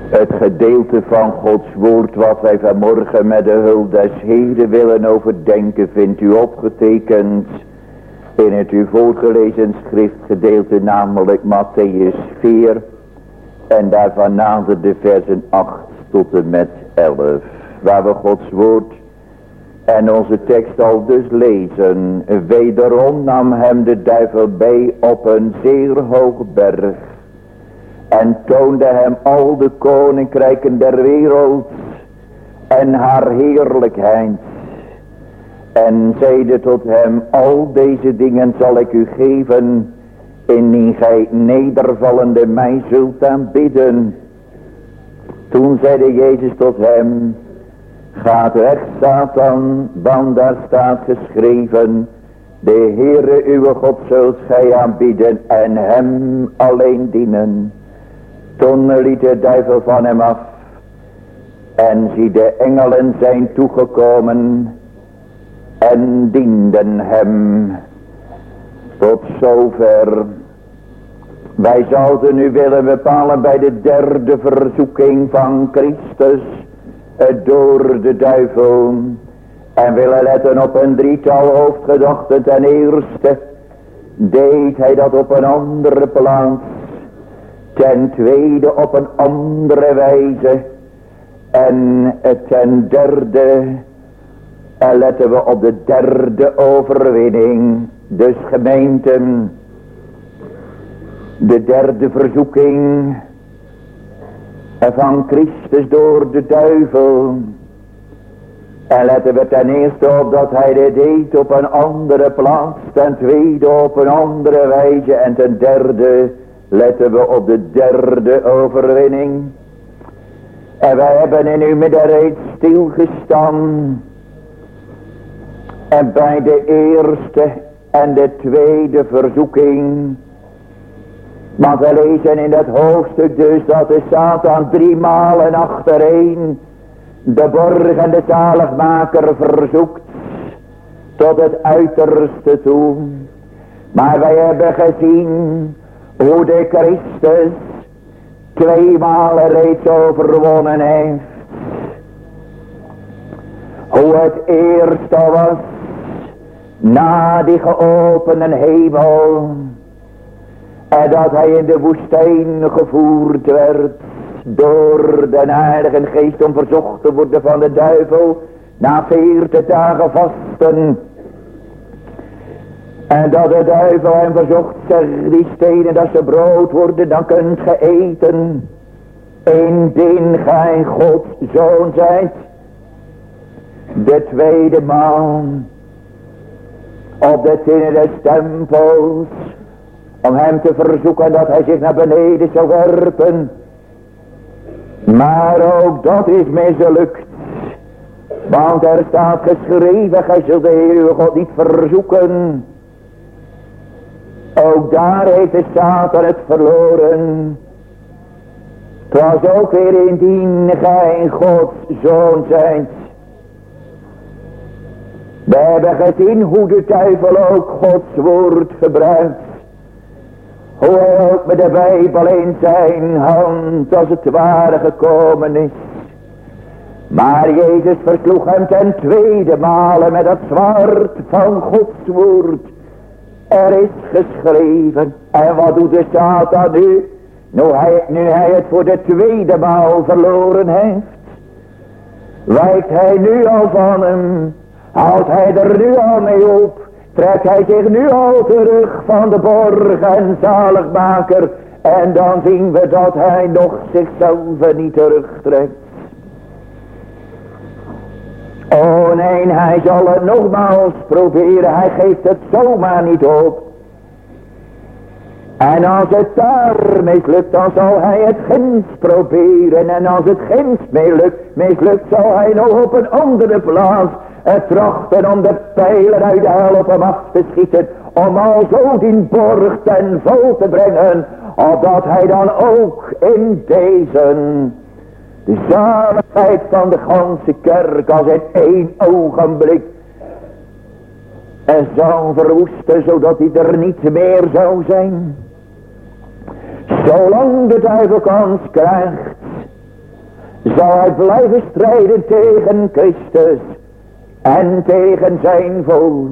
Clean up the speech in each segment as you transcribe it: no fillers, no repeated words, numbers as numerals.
Het gedeelte van Gods woord wat wij vanmorgen met de hulp des Heren willen overdenken, vindt u opgetekend in het u voorgelezen schriftgedeelte, namelijk Mattheüs 4 en daarvan nader de versen 8 tot en met 11, waar we Gods woord en onze tekst al dus lezen. Wederom nam hem de duivel bij op een zeer hoge berg en toonde hem al de koninkrijken der wereld en haar heerlijkheid. En zeide tot hem, al deze dingen zal ik u geven, indien gij nedervallende mij zult aanbidden. Toen zeide Jezus tot hem, gaat weg Satan, want daar staat geschreven, de Heere uw God zult gij aanbidden en hem alleen dienen. Toen liet de duivel van hem af en zie de engelen zijn toegekomen en dienden hem. Tot zover. Wij zouden nu willen bepalen bij de derde verzoeking van Christus door de duivel. En willen letten op een drietal hoofdgedachten. Ten eerste deed hij dat op een andere plaats. Ten tweede op een andere wijze. En ten derde letten we op de derde overwinning. Dus gemeenten, de derde verzoeking van Christus door de duivel. En letten we ten eerste op dat hij dit deed op een andere plaats. Ten tweede op een andere wijze. En ten derde letten we op de derde overwinning. En wij hebben in uw midden reeds stilgestaan. En bij de eerste en de tweede verzoeking. Want we lezen in dat hoofdstuk dus dat de Satan 3 malen achtereen de borg en de zaligmaker verzoekt tot het uiterste toe. Maar wij hebben gezien hoe de Christus 2 malen reeds overwonnen heeft. Hoe het eerste was na die geopende hemel. En dat hij in de woestijn gevoerd werd door de Heilige Geest om verzocht te worden van de duivel na 40 dagen vasten. En dat de duivel hem verzocht, zeg die stenen dat ze brood worden, dan kunt ge eten, indien gij Gods zoon zijt. De tweede maal op de tinnen des tempels, om hem te verzoeken dat hij zich naar beneden zou werpen. Maar ook dat is mislukt. Want er staat geschreven, gij zult de Heer God niet verzoeken. Ook daar heeft de Satan het verloren. Het was ook weer indien gij Gods zoon zijt. We hebben gezien hoe de duivel ook Gods woord gebruikt. Hoe hij ook met de Bijbel in zijn hand als het ware gekomen is. Maar Jezus versloeg hem ten tweede male met dat zwaard van Gods woord. Er is geschreven. En wat doet de Satan nu? Nu hij het voor de tweede maal verloren heeft. Wijkt hij nu al van hem. Houdt hij er nu al mee op. Trekt hij zich nu al terug van de borg en zaligmaker. En dan zien we dat hij nog zichzelf niet terugtrekt. Oh nee, hij zal het nogmaals proberen. Hij geeft het zomaar niet op. En als het daar mislukt, dan zal hij het ginds proberen. En als het ginds mislukt, zal hij nog op een andere plaats trachten om de pijlen uit de hel op hem af te schieten. Om al zo die borg ten val te brengen. Opdat hij dan ook in deze de zaligheid van de ganse kerk als in 1 ogenblik zal verwoesten, zodat hij er niet meer zou zijn. Zolang de duivel kans krijgt, zal hij blijven strijden tegen Christus en tegen zijn volk.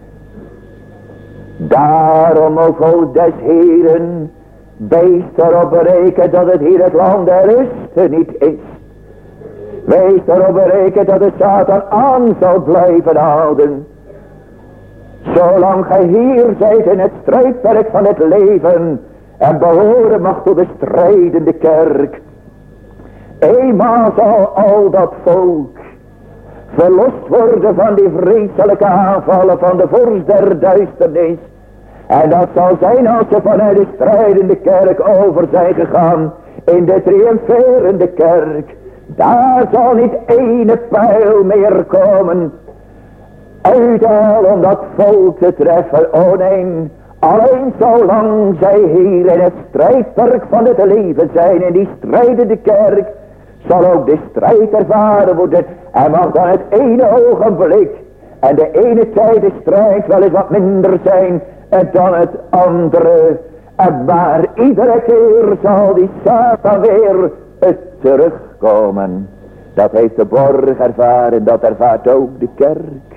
Daarom, o volk des Heeren, wees erop berekend dat het hier het land der rust niet is. Wees erop berekend dat de Satan aan zal blijven houden. Zolang gij hier zijt in het strijdperk van het leven en behoren mag tot de strijdende kerk. Eenmaal zal al dat volk verlost worden van die vreselijke aanvallen van de vorst der duisternis. En dat zal zijn als ze vanuit de strijdende kerk over zijn gegaan in de triomferende kerk. Daar zal niet ene pijl meer komen uithalen om dat volk te treffen. O nee, alleen zolang zij hier in het strijdperk van het leven zijn, in die strijdende kerk, zal ook de strijd ervaren worden. En mag dan het ene ogenblik en de ene tijd de strijd wel eens wat minder zijn dan het andere. En maar iedere keer zal die Satan weer terugkomen. Dat heeft de borg ervaren, dat ervaart ook de kerk.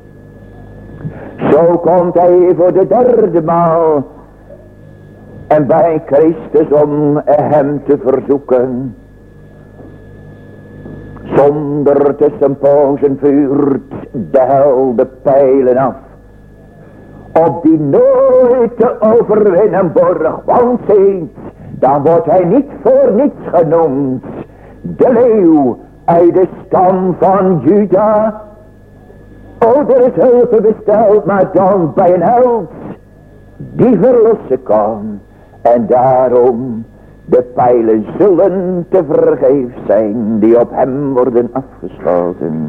Zo komt hij voor de derde maal en bij Christus om hem te verzoeken. Zonder tussenpozen vuurt de hel de pijlen af op die nooit te overwinnen borg. Want ziet, dan wordt hij niet voor niets genoemd de leeuw uit de stam van Juda. O, er is hulp besteld, maar dan bij een held die verlossen kan. En daarom de pijlen zullen te vergeefs zijn die op hem worden afgeschoten.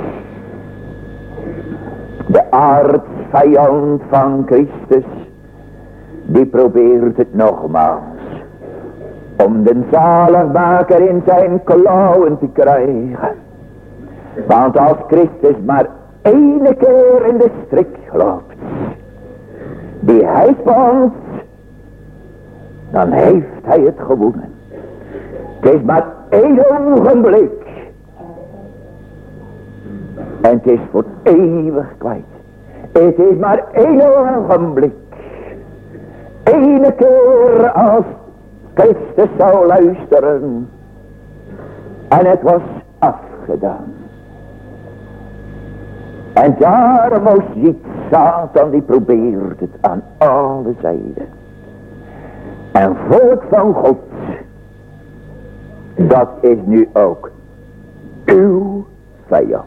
De aardsvijand van Christus, die probeert het nogmaals om de zaligmaker in zijn klauwen te krijgen. Want als Christus maar ene keer in de strik loopt, die hij spant, dan heeft hij het gewonnen. Het is maar één ogenblik. En het is voor eeuwig kwijt. Het is maar één ogenblik. Ene keer als Christus zou luisteren. En het was afgedaan. En daarom ziet Satan, die probeert het aan alle zijden. En volk van God, dat is nu ook uw vijand.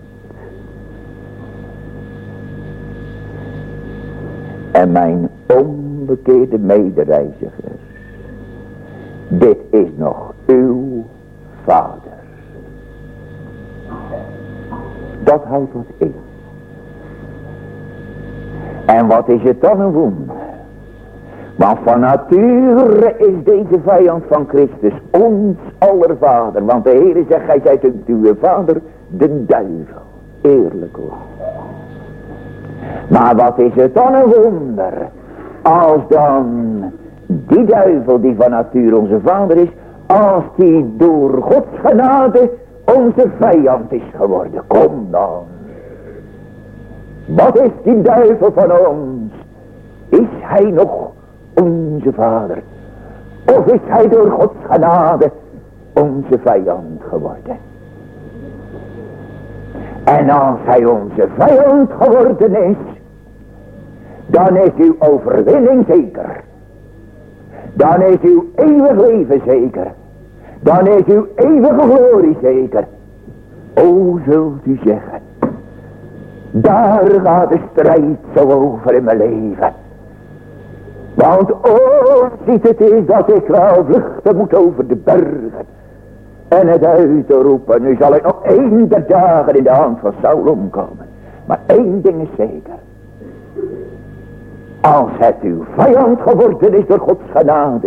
En mijn onbekeerde medereizigers, dit is nog uw vader. Dat houdt wat in. En wat is het dan een wonder? Want van nature is deze vijand van Christus ons aller vader. Want de Heer zegt, gij zijt uw vader, de duivel. Eerlijk hoor. Maar wat is het dan een wonder, als dan die duivel die van nature onze vader is, als die door Gods genade onze vijand is geworden. Kom dan. Wat is die duivel van ons? Is hij nog onze vader? Of is hij door Gods genade onze vijand geworden? En als hij onze vijand geworden is, dan is uw overwinning zeker. Dan is uw eeuwig leven zeker. Dan is uw eeuwige glorie zeker. O, zult u zeggen, daar gaat de strijd zo over in mijn leven. Want ziet het is dat ik wel vluchten moet over de bergen. En het uitroepen, nu zal ik nog 1 der dagen in de hand van Saul omkomen. Maar 1 ding is zeker. Als het uw vijand geworden is door Gods genade,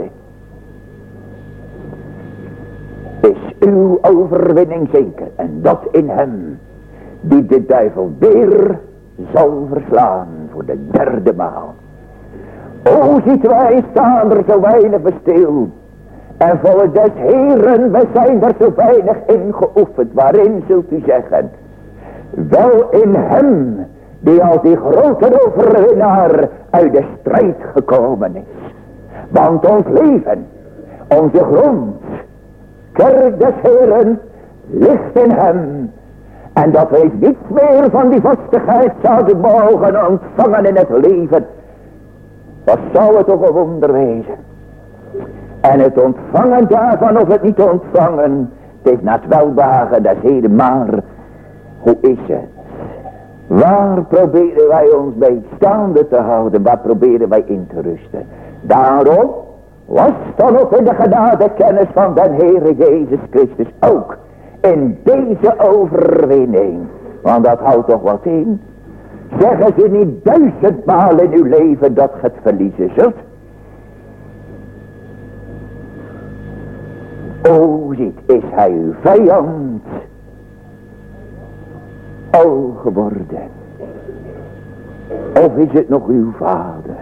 is uw overwinning zeker. En dat in hem, die de duivel weer zal verslaan voor de 3e maal. O, ziet wij staan er zo weinig bestil. En volk des Heeren, we zijn er zo weinig in geoefend. Waarin zult u zeggen? Wel in hem, die als die grote overwinnaar uit de strijd gekomen is. Want ons leven, onze grond, kerk des Heeren, ligt in hem. En dat wij niets meer van die vastigheid zouden mogen ontvangen in het leven. Wat zou het toch een wonder wezen. En het ontvangen daarvan of het niet ontvangen, het is naar het welbehagen des Heeren, maar hoe is het? Waar proberen wij ons bij staande te houden? Waar proberen wij in te rusten? Daarom was dan ook in de genade kennis van den Heere Jezus Christus ook in deze overwinning. Want dat houdt toch wat in. Zeggen ze niet 1000 maal in uw leven dat je het verliezen zult? O, ziet, is hij uw vijand geworden? Of is het nog uw vader?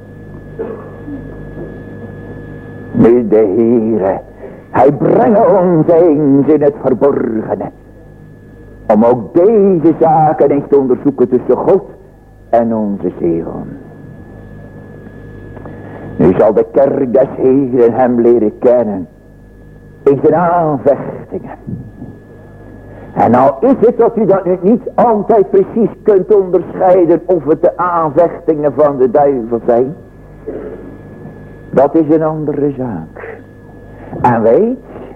Nu de Heere, hij brengt ons eens in het verborgene. Om ook deze zaken eens te onderzoeken tussen God en onze zielen. Nu zal de kerk des Heeren hem leren kennen in zijn aanvechtingen. En nou is het dat u dat nu niet altijd precies kunt onderscheiden of het de aanvechtingen van de duivel zijn. Dat is een andere zaak. En weet,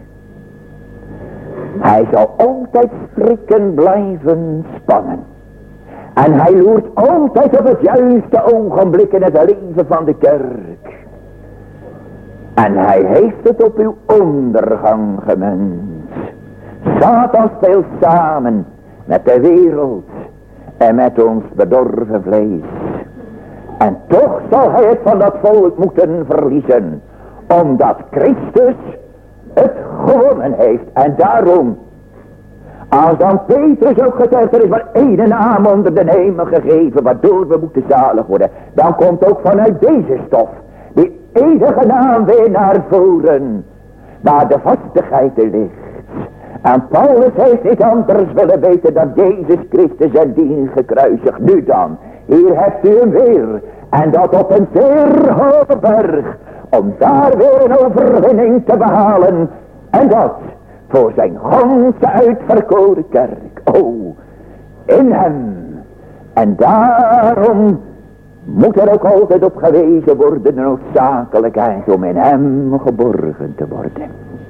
hij zal altijd strikken blijven spannen. En hij loert altijd op het juiste ogenblik in het leven van de kerk. En hij heeft het op uw ondergang gemunt. Satan speelt samen met de wereld en met ons bedorven vlees. En toch zal hij het van dat volk moeten verliezen. Omdat Christus het gewonnen heeft. En daarom, als dan Petrus ook gezegd, er is maar één naam onder de hemel gegeven waardoor we moeten zalig worden. Dan komt ook vanuit deze stof die enige naam weer naar voren. Waar de vastigheid er ligt. En Paulus heeft niet anders willen weten dan Jezus Christus en die gekruisigd. Nu dan, hier hebt u hem weer. En dat op een zeer hoge berg. Om daar weer een overwinning te behalen. En dat voor zijn ganse uitverkoren kerk. Oh, in hem. En daarom moet er ook altijd op gewezen worden de noodzakelijkheid om in hem geborgen te worden.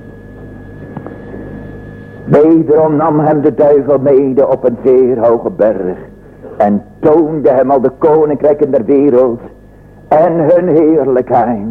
Wederom nam hem de duivel mede op een zeer hoge berg. En toonde hem al de koninkrijken der wereld en hun heerlijkheid.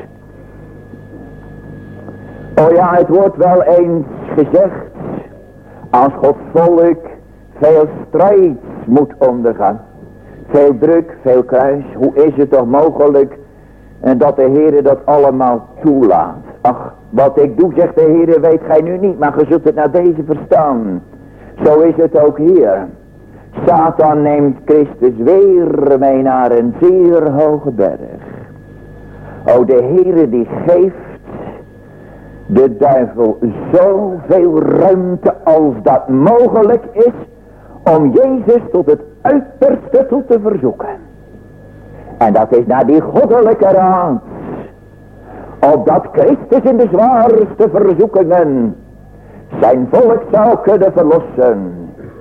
O ja, het wordt wel eens gezegd, als Gods volk veel strijd moet ondergaan. Veel druk, veel kruis. Hoe is het toch mogelijk dat de Heere dat allemaal toelaat? Ach, wat ik doe, zegt de Heere, weet gij nu niet, maar ge zult het naar deze verstaan. Zo is het ook hier. Satan neemt Christus weer mee naar een zeer hoge berg. O, de Heere die geeft de duivel zoveel ruimte als dat mogelijk is om Jezus tot het uiterste toe te verzoeken. En dat is naar die goddelijke raad. Opdat Christus in de zwaarste verzoekingen zijn volk zou kunnen verlossen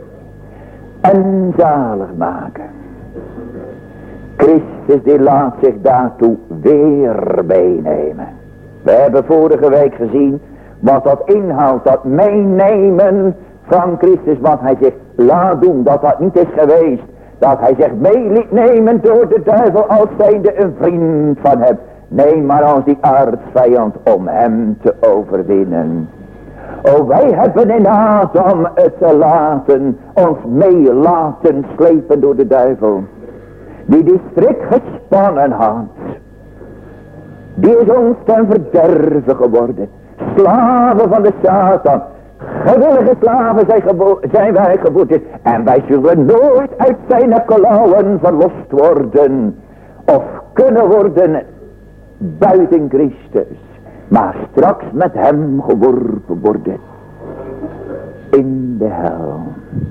en zalig maken. Christus die laat zich daartoe weer meenemen. We hebben vorige week gezien wat dat inhoudt, dat meenemen van Christus, wat hij zich laat doen, dat dat niet is geweest. Dat hij zich mee liet nemen door de duivel als zijnde een vriend van hem. Nee, maar als die aardsvijand om hem te overwinnen. O, wij hebben in Adam het te laten, ons mee laten slepen door de duivel. Die strik gespannen had. Die is ons ten verderven geworden. Slaven van de Satan. Gewillige slaven zijn wij geworden. En wij zullen nooit uit zijn klauwen verlost worden. Of kunnen worden buiten Christus. maar straks met hem geworpen worden in de hel.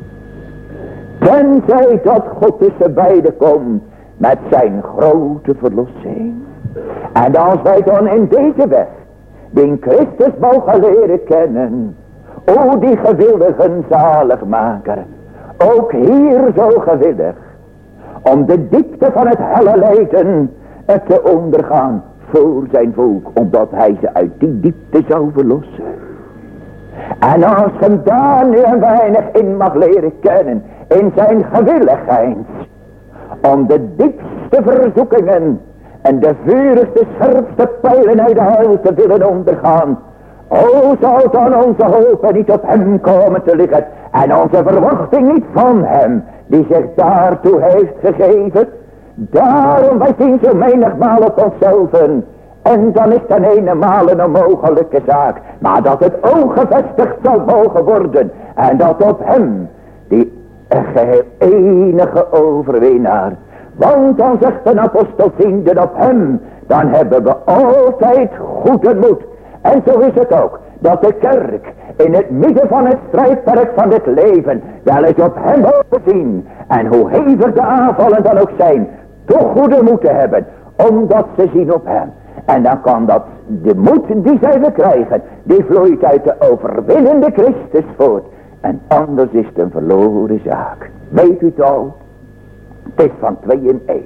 Tenzij dat God tussen beiden komt met zijn grote verlossing. En als wij dan in deze weg die Christus mogen leren kennen, o die gewillige zaligmaker, ook hier zo gewillig, om de diepte van het helle lijden te ondergaan voor zijn volk, omdat hij ze uit die diepte zou verlossen. En als hem daar nu een weinig in mag leren kennen, in zijn gewilligheid, om de diepste verzoekingen en de vurigste scherpste pijlen uit de hel te willen ondergaan, o zal dan onze hoop niet op hem komen te liggen en onze verwachting niet van hem die zich daartoe heeft gegeven. Daarom wij zien zo menigmaal op onszelf. En dan is ten eenmaal een onmogelijke zaak. Maar dat het oog gevestigd zal mogen worden. En dat op hem, die geheel enige overwinnaar. Want dan zegt de apostel, vrienden, op hem, dan hebben we altijd goede moed. En zo is het ook, dat de kerk in het midden van het strijdperk van dit leven wel eens op hem overzien. En hoe hevig de aanvallen dan ook zijn, toch goede moed te hebben, omdat ze zien op hem. En dan kan dat, de moed die zij verkrijgen, die vloeit uit de overwinnende Christus voort. En anders is het een verloren zaak. Weet u het al? Het is van 2 in 1.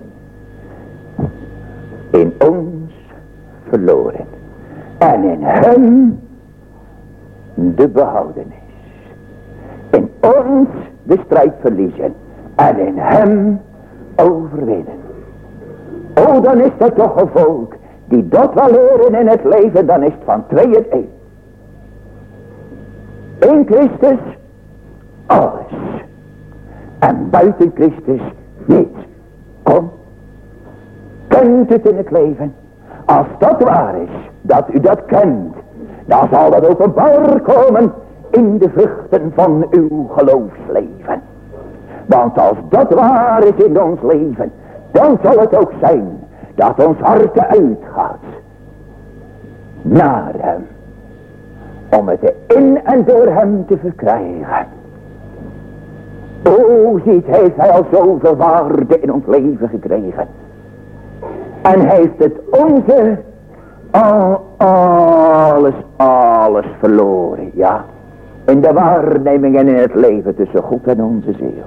In ons verloren. En in hem de behoudenis. In ons de strijd verliezen. En in hem overwinnen. O, dan is dat toch een volk die dat wel leren in het leven, dan is het van 2 in 1. In Christus alles. En buiten Christus niets. Kom, kent het in het leven. Als dat waar is, dat u dat kent, dan zal dat openbaar komen in de vruchten van uw geloofsleven. Want als dat waar is in ons leven, dan zal het ook zijn dat ons hart uitgaat naar hem. Om het in en door hem te verkrijgen. O, ziet, heeft hij al zoveel waarde in ons leven gekregen. En heeft het onze alles verloren, ja. In de waarneming en in het leven tussen God en onze ziel.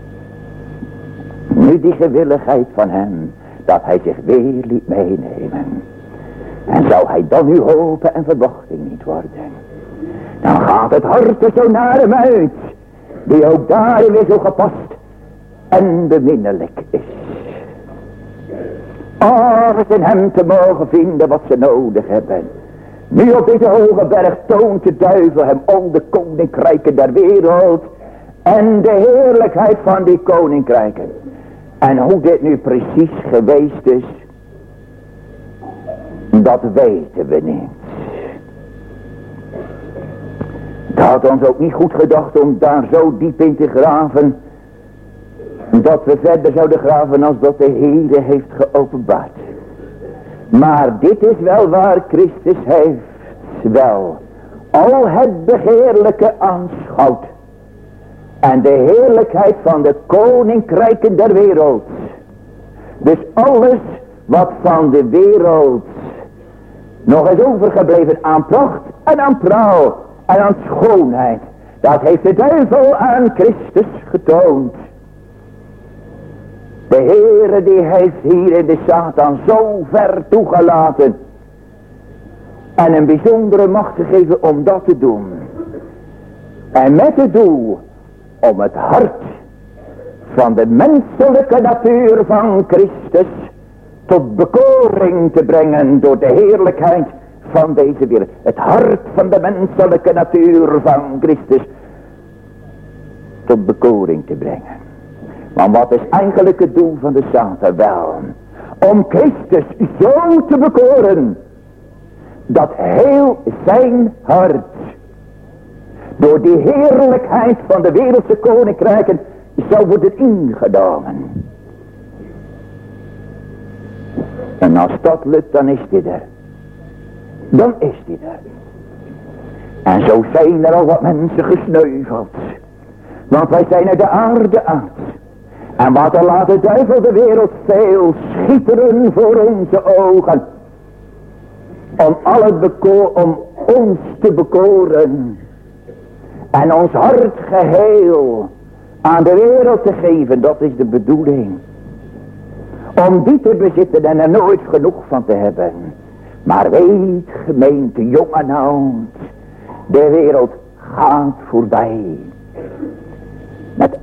Nu die gewilligheid van hem, dat hij zich weer liet meenemen. En zou hij dan uw hoop en verwachting niet worden, dan gaat het hart er zo naar hem uit, die ook daarin weer zo gepast en beminnelijk is. Alles in hem te mogen vinden wat ze nodig hebben. Nu op deze hoge berg toont de duivel hem al de koninkrijken der wereld en de heerlijkheid van die koninkrijken. En hoe dit nu precies geweest is, dat weten we niet. Het had ons ook niet goed gedacht om daar zo diep in te graven, dat we verder zouden graven als dat de Heere heeft geopenbaard. Maar dit is wel waar Christus heeft wel al het begeerlijke aanschouwt. En de heerlijkheid van de koninkrijken der wereld. Dus alles wat van de wereld nog is overgebleven aan pracht en aan praal en aan schoonheid. Dat heeft de duivel aan Christus getoond. De Heere die heeft hier in de Satan zo ver toegelaten. En een bijzondere macht gegeven om dat te doen. En met het doel om het hart van de menselijke natuur van Christus tot bekoring te brengen door de heerlijkheid van deze wereld. Het hart van de menselijke natuur van Christus tot bekoring te brengen. Maar wat is eigenlijk het doel van de Satan? Wel, om Christus zo te bekoren, dat heel zijn hart door die heerlijkheid van de wereldse koninkrijken zou worden ingenomen. En als dat lukt, dan is dit er. dan is die er. En zo zijn er al wat mensen gesneuveld. Want wij zijn uit de aarde uit. En wat er laat de duivel de wereld veel schitteren voor onze ogen. Om ons te bekoren. En ons hart geheel aan de wereld te geven, dat is de bedoeling. Om die te bezitten en er nooit genoeg van te hebben. Maar weet, gemeente, jong en oud, de wereld gaat voorbij. Met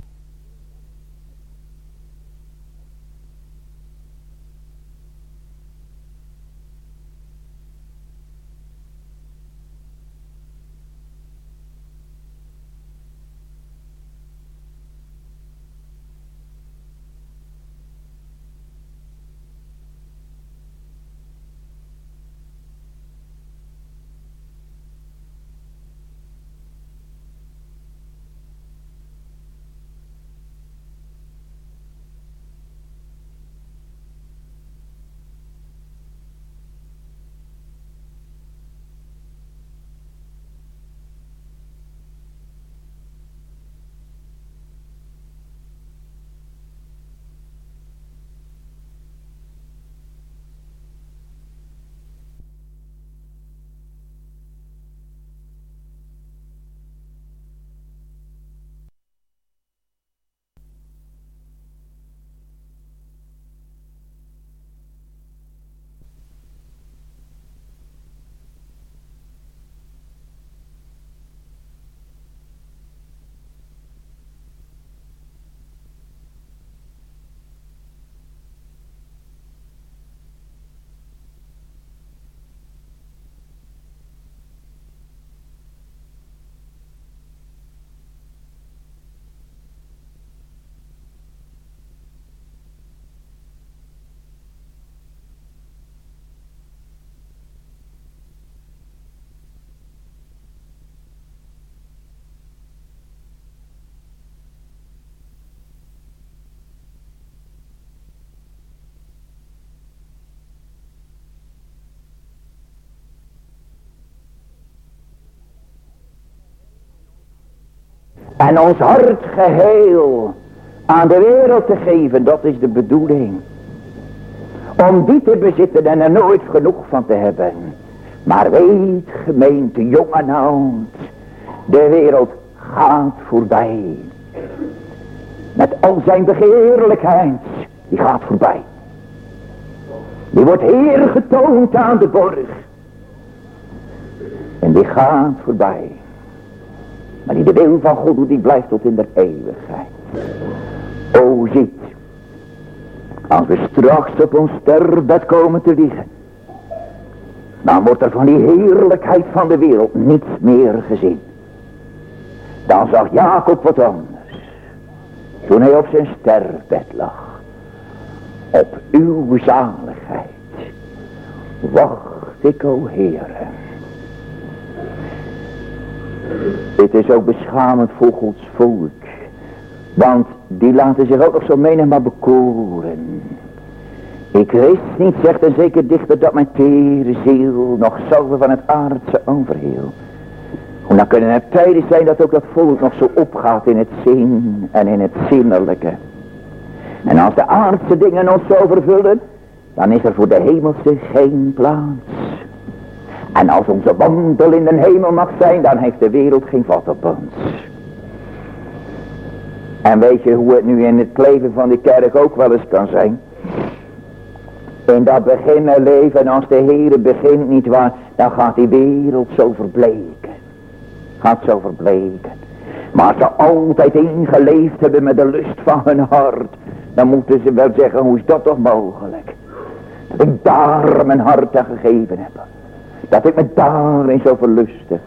en ons hart geheel aan de wereld te geven, dat is de bedoeling. Om die te bezitten en er nooit genoeg van te hebben. Maar weet, gemeente, jong en oud, de wereld gaat voorbij. Met al zijn begeerlijkheid, die gaat voorbij. Die wordt Heer getoond aan de borg. En die gaat voorbij. Maar die de wil van God doet, die blijft tot in de eeuwigheid. O ziet, als we straks op ons sterfbed komen te liggen, dan wordt er van die heerlijkheid van de wereld niets meer gezien. Dan zag Jacob wat anders, toen hij op zijn sterfbed lag. Op uw zaligheid wacht ik, o Heere. Het is ook beschamend voor Gods volk. Want die laten zich ook nog zo menigmaal bekoren. Ik wist niet, zegt een zeker dichter, dat mijn tere ziel nog zoveel van het aardse overhield. En dan kunnen er tijden zijn dat ook dat volk nog zo opgaat in het zin en in het zinnelijke. En als de aardse dingen ons zo vervullen, dan is er voor de hemelse geen plaats. En als onze wandel in de hemel mag zijn, dan heeft de wereld geen vat op ons. En weet je hoe het nu in het leven van de kerk ook wel eens kan zijn? In dat beginnen leven, als de Heere begint niet waar, dan gaat die wereld zo verbleken. Gaat zo verbleken. Maar als ze altijd ingeleefd hebben met de lust van hun hart, dan moeten ze wel zeggen, hoe is dat toch mogelijk? Dat ik daar mijn hart aan gegeven heb. Dat ik me daarin zo verlustigde.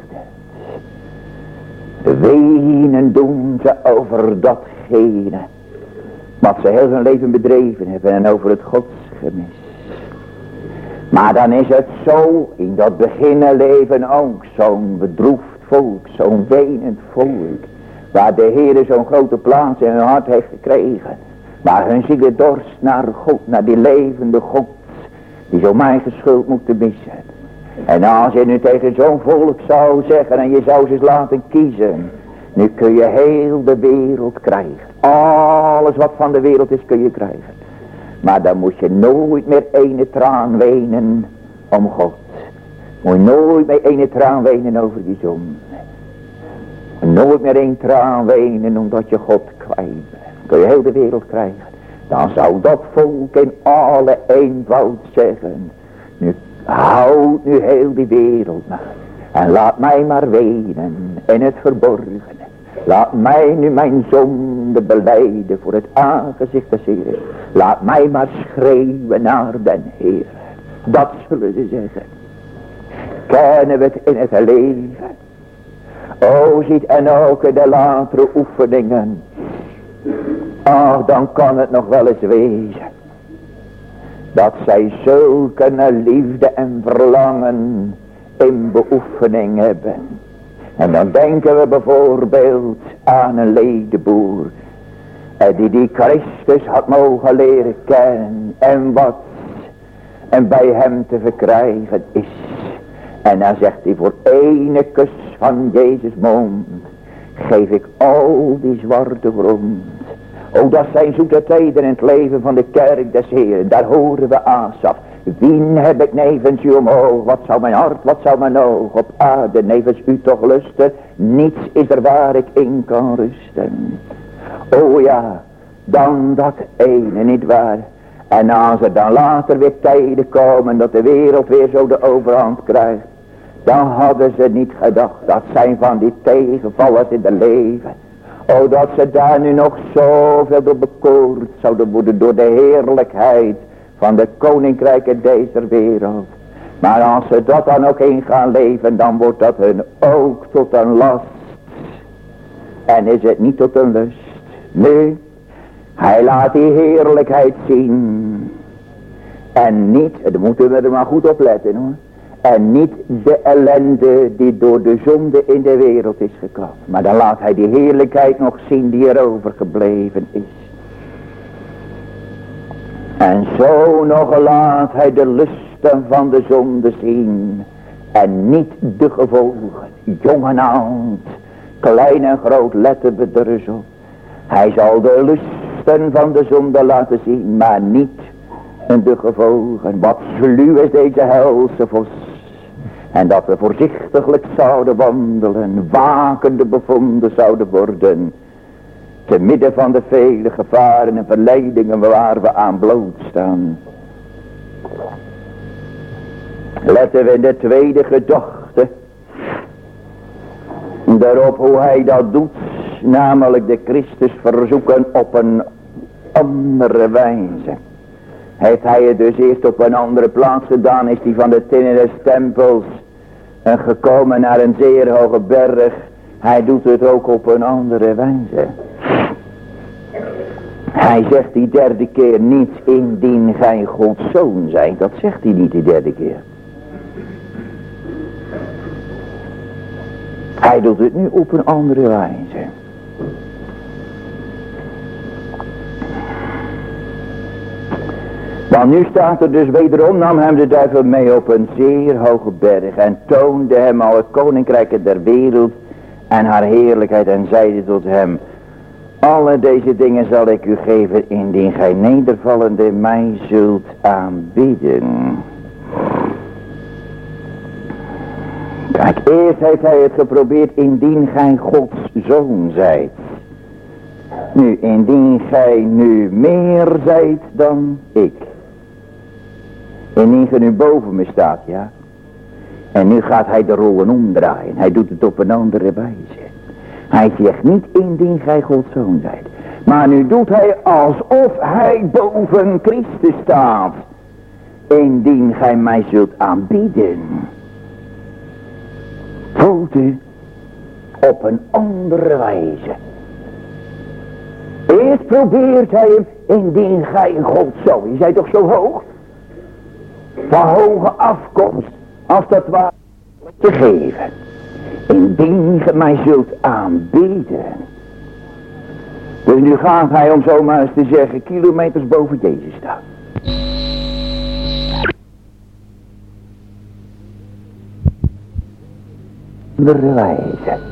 Wenen doen ze over datgene wat ze heel hun leven bedreven hebben en over het godsgemis. Maar dan is het zo in dat beginnenleven ook zo'n bedroefd volk, zo'n wenend volk, waar de Heer zo'n grote plaats in hun hart heeft gekregen. Waar hun zielen dorst naar God, naar die levende God, die zo mij geschuld moeten missen. En als je nu tegen zo'n volk zou zeggen en je zou ze eens laten kiezen. Nu kun je heel de wereld krijgen. Alles wat van de wereld is kun je krijgen. Maar dan moet je nooit meer ene traan wenen om God. Moet je nooit meer ene traan wenen over die zonde. Nooit meer een traan wenen omdat je God kwijt bent. Kun je heel de wereld krijgen. Dan zou dat volk in alle eenvoud zeggen. Nu houd nu heel die wereld maar. En laat mij maar wenen in het verborgene. Laat mij nu mijn zonde belijden voor het aangezicht des Heeren. Laat mij maar schreeuwen naar den Heer. Dat zullen ze zeggen. Kennen we het in het leven. O ziet en ook de latere oefeningen. Ach, dan kan het nog wel eens wezen. Dat zij zulke liefde en verlangen in beoefening hebben. En dan denken we bijvoorbeeld aan een ledenboer. Die Christus had mogen leren kennen. En wat en bij hem te verkrijgen is. En dan zegt hij, voor ene kus van Jezus mond geef ik al die zwarte grond. O, dat zijn zoete tijden in het leven van de kerk des Heeren. Daar horen we Asaf. Wien heb ik nevens u omhoog? Wat zou mijn hart, wat zou mijn oog op aarde nevens u toch lusten? Niets is er waar ik in kan rusten. O ja, dan dat ene, niet waar. En als er dan later weer tijden komen dat de wereld weer zo de overhand krijgt. Dan hadden ze niet gedacht, dat zijn van die tegenvallers in het leven. O, dat ze daar nu nog zoveel door bekoord zouden worden door de heerlijkheid van de koninkrijken deze wereld. Maar als ze dat dan ook in gaan leven, dan wordt dat hun ook tot een last. En is het niet tot een lust. Nee, hij laat die heerlijkheid zien. En niet, daar moeten we er maar goed op letten hoor. En niet de ellende die door de zonde in de wereld is gekomen. Maar dan laat hij die heerlijkheid nog zien die er overgebleven is. En zo nog laat hij de lusten van de zonde zien. En niet de gevolgen. Jong en oud, klein en groot, letten we er eens op. Hij zal de lusten van de zonde laten zien, maar niet de gevolgen. Wat sluw is deze helse vos. En dat we voorzichtiglijk zouden wandelen, wakende bevonden zouden worden. Te midden van de vele gevaren en verleidingen waar we aan blootstaan. Letten we in de tweede gedachte. Daarop hoe hij dat doet. Namelijk de Christus verzoeken op een andere wijze. Heeft hij het dus eerst op een andere plaats gedaan. Is hij van de tinnen des tempels gekomen naar een zeer hoge berg. Hij doet het ook op een andere wijze. Hij zegt die derde keer niet indien gij Gods zoon zijt. Dat zegt hij niet die derde keer. Hij doet het nu op een andere wijze. Want nu staat er dus wederom, nam hem de duivel mee op een zeer hoge berg en toonde hem al het koninkrijk der wereld en haar heerlijkheid en zeide tot hem, alle deze dingen zal ik u geven indien gij nedervallende mij zult aanbidden. Kijk, eerst heeft hij het geprobeerd indien gij Gods zoon zijt. Nu, indien gij nu meer zijt dan ik. Indien gij nu boven me staat, ja. En nu gaat hij de rollen omdraaien. Hij doet het op een andere wijze. Hij zegt niet indien gij Gods zoon zijt. Maar nu doet hij alsof hij boven Christus staat. Indien gij mij zult aanbieden. Voelt u? Op een andere wijze. Eerst probeert hij hem, indien gij Gods zoon. Je zijt toch zo hoog? Van hoge afkomst, als dat ware, te geven. Indien gij mij zult aanbidden. Dus nu gaat hij, om zomaar eens te zeggen, kilometers boven Jezus staan. bewijzen.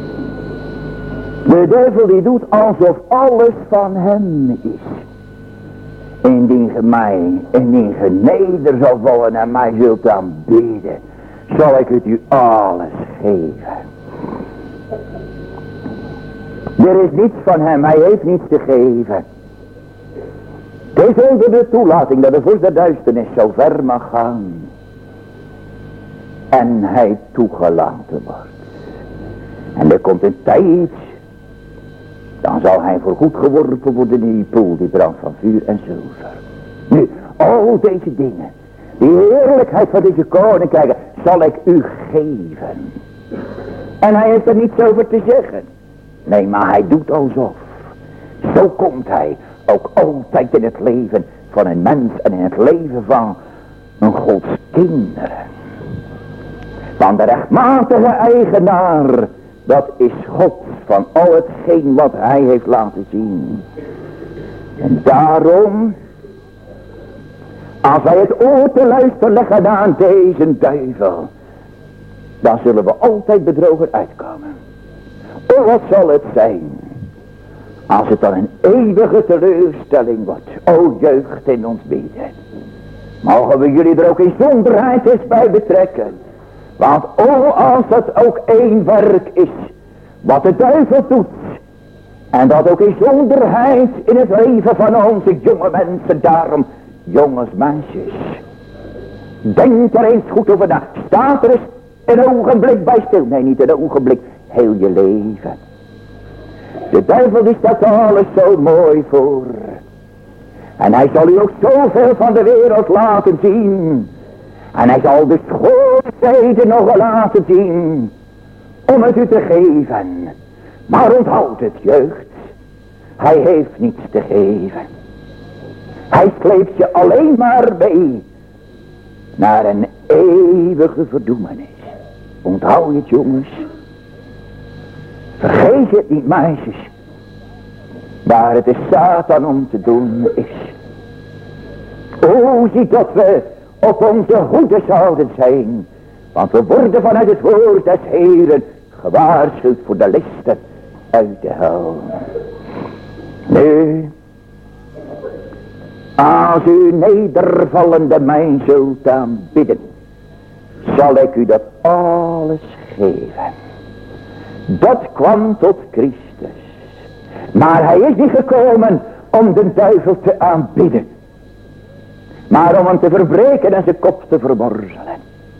De duivel die doet alsof alles van hem is. Indien ge mij, indien ge neder zal vallen en mij zult aanbidden, zal ik het u alles geven. Er is niets van hem, hij heeft niets te geven. Het is onder de toelating dat de vorst der duisternis zo ver mag gaan. En hij toegelaten wordt. En er komt een tijd, dan zal hij voorgoed geworpen worden in die poel die brandt van vuur en zilver. Nu, al deze dingen, die heerlijkheid van deze koninkrijk, zal ik u geven. En hij heeft er niets over te zeggen. Nee, maar hij doet alsof. Zo komt hij ook altijd in het leven van een mens en in het leven van een Gods kinderen. Van de rechtmatige eigenaar, dat is God van al hetgeen wat hij heeft laten zien. En daarom, als wij het oor te luisteren leggen aan deze duivel, dan zullen we altijd bedrogen uitkomen. O, wat zal het zijn, als het dan een eeuwige teleurstelling wordt. O, jeugd in ons midden, mogen we jullie er ook in zonderheid eens bij betrekken. Want als het ook één werk is, wat de duivel doet, en dat ook in zonderheid in het leven van onze jonge mensen, daarom, jongens, meisjes, denk er eens goed over na. Staat er eens een ogenblik bij stil. Nee, niet een ogenblik, heel je leven. De duivel die stelt alles zo mooi voor. En hij zal u ook zoveel van de wereld laten zien. En hij zal de schoonheden nog wel laten zien. Om het u te geven. Maar onthoud het, jeugd. Hij heeft niets te geven. Hij sleept je alleen maar mee. Naar een eeuwige verdoemenis. Onthoud het, jongens. Vergeet het niet, meisjes. Waar het de Satan om te doen is. O, zie dat we op onze hoede zouden zijn. Want we worden vanuit het woord des Heeren gewaarschuwd voor de listen uit de hel. Nu, als u nedervallende mij zult aanbidden, zal ik u dat alles geven. Dat kwam tot Christus. Maar hij is niet gekomen om de duivel te aanbidden, maar om hem te verbreken en zijn kop te vermorzelen.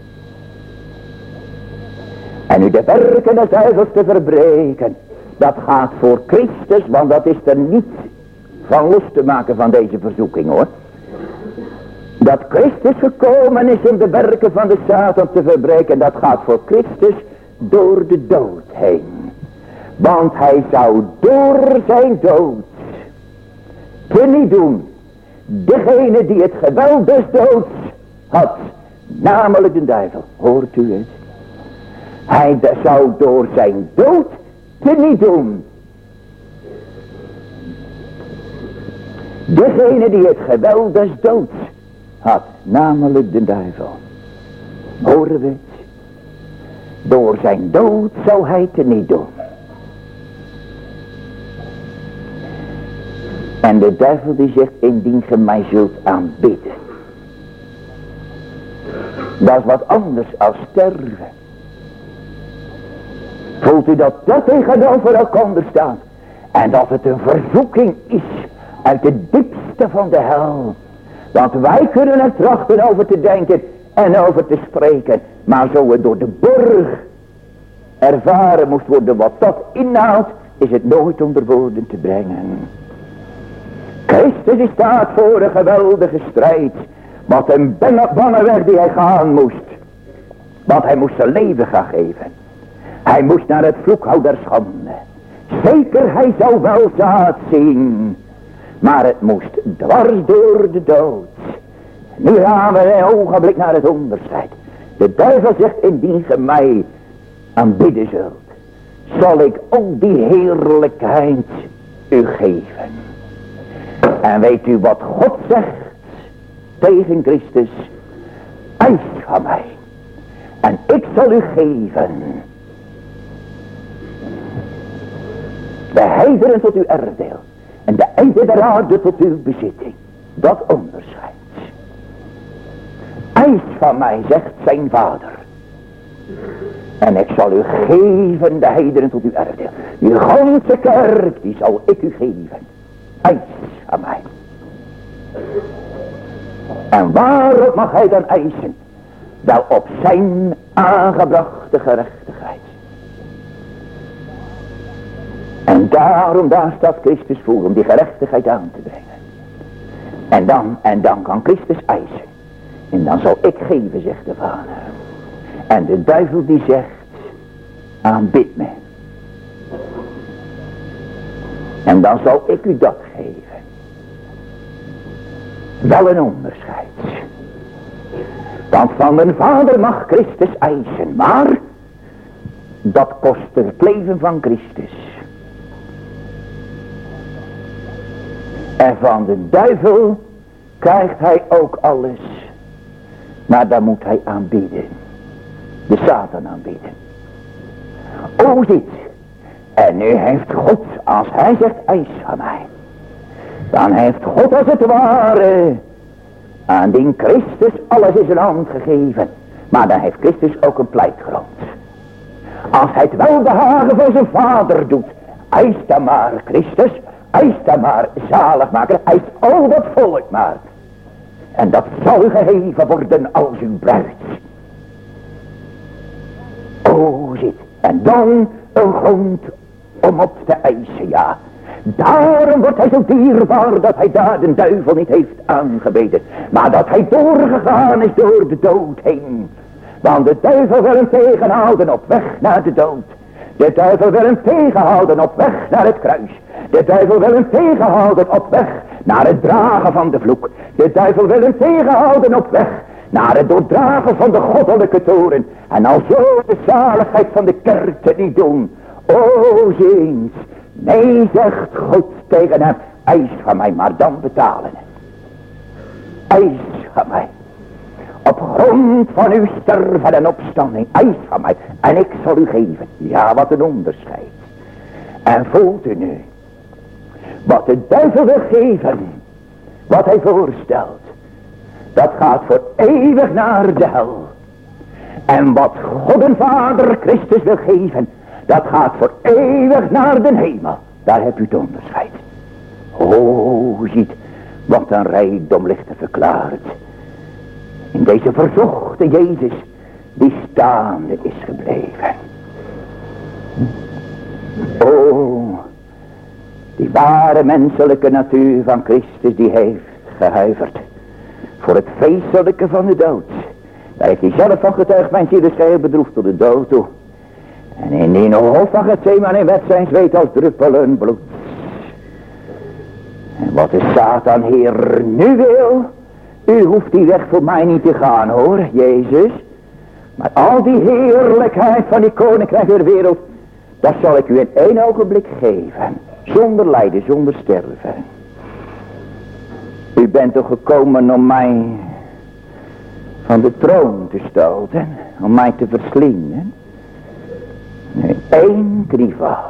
En nu de werken des duivels te verbreken, dat gaat voor Christus, want dat is er niet van los te maken van deze verzoeking, hoor. Dat Christus gekomen is om de werken van de Satan te verbreken, dat gaat voor Christus door de dood heen. Want hij zou door zijn dood teniet doen degene die het geweld des doods had, namelijk de duivel. Hoort u het? Hij zou door zijn dood teniet doen degene die het geweld des doods had, namelijk de duivel. Horen we het? Door zijn dood zou hij teniet doen. En de duivel die zegt, indien ge mij zult aanbidden. Dat is wat anders als sterven. Voelt u dat dat tegenover elkaar staat? En dat het een verzoeking is uit de diepste van de hel. Want wij kunnen er trachten over te denken en over te spreken. Maar zo het door de borg ervaren moest worden wat dat inhoudt, is het nooit onder woorden te brengen. Christus is staat voor een geweldige strijd. Wat een bange weg die hij gaan moest. Want hij moest zijn leven gaan geven. Hij moest naar het vloekhout der schande. Zeker, hij zou wel zaad zien. Maar het moest dwars door de dood. Nu gaan we een ogenblik naar het onderscheid. De duivel zegt, indien ge mij aanbidden zult, zal ik ook die heerlijkheid u geven. En weet u wat God zegt tegen Christus? Eis van mij. En ik zal u geven De heidenen tot uw erfdeel. En de einden der aarde tot uw bezitting. Dat onderscheid. Eis van mij, zegt zijn vader. En ik zal u geven de heidenen tot uw erfdeel. Uw ganse kerk, die zal ik u geven. Eis van mij. En waarop mag hij dan eisen? Wel op zijn aangebrachte gerechtigheid. En daarom daar staat Christus voor om die gerechtigheid aan te brengen. En dan kan Christus eisen. En dan zal ik geven, zegt de Vader. En de duivel die zegt, aanbid me. En dan zal ik u dat geven. Wel een onderscheid. Want van mijn Vader mag Christus eisen. Maar dat kost het leven van Christus. En van de duivel krijgt hij ook alles. Maar dan moet hij aanbidden. De Satan aanbidden. O dit. En nu heeft God, als hij zegt eis van mij. Dan heeft God als het ware aan die Christus alles in zijn hand gegeven. Maar dan heeft Christus ook een pleitgrond. Als hij het welbehagen van zijn Vader doet. Eis dan maar Christus. Eis dan maar zaligmaker. Eis al dat volk maar. En dat zal u gegeven worden als uw bruid. O zit. En dan een grond om op te eisen, ja. Daarom wordt hij zo dierbaar dat hij daar de duivel niet heeft aangebeden. Maar dat hij doorgegaan is door de dood heen. Want de duivel wil hem tegenhouden op weg naar de dood. De duivel wil hem tegenhouden op weg naar het kruis. De duivel wil hem tegenhouden op weg naar het dragen van de vloek. De duivel wil hem tegenhouden op weg naar het doordragen van de goddelijke toren. En al zo de zaligheid van de kerk te niet doen. O ziens. Nee, zegt God tegen hem. Eis van mij, maar dan betalen. Eis van mij. Op grond van uw sterven en opstanding. Eis van mij. En ik zal u geven. Ja, wat een onderscheid. En voelt u nu. Wat de duivel wil geven. Wat hij voorstelt. Dat gaat voor eeuwig naar de hel. En wat God en Vader Christus wil geven. Dat gaat voor eeuwig naar de hemel. Daar heb u het onderscheid. O, ziet. Wat een rijkdom ligt er verklaard. In deze verzochte Jezus. Die staande is gebleven. O. Die ware menselijke natuur van Christus. Die heeft gehuiverd. Voor het vreselijke van de dood. Daar heeft hij zelf van getuigd. Mijn ziel is geheel bedroefd tot de dood toe. En in die hoofd van Gethsemane werd zijn zweet als druppelen bloed. En wat de Satan Heer nu wil. U hoeft die weg voor mij niet te gaan hoor, Jezus. Maar al die heerlijkheid van die koninkrijk der wereld. Dat zal ik u in één ogenblik geven. Zonder lijden, zonder sterven. U bent toch gekomen om mij van de troon te stoten. Om mij te verslinden. Nee, één knieval.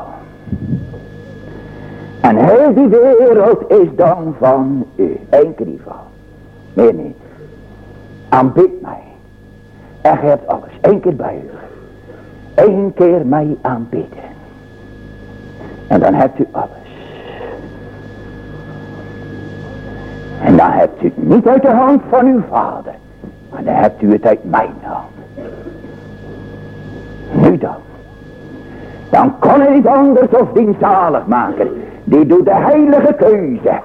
En heel die wereld is dan van u. Eén knieval. Meer niet. Aanbid mij. En gij hebt alles. Eén keer buigen. Eén keer mij aanbidden. En dan hebt u alles. En dan hebt u het niet uit de hand van uw vader. Maar dan hebt u het uit mijn hand. Nu dan. Dan kon hij niet anders of die zaligmaker. Die doet de heilige keuze.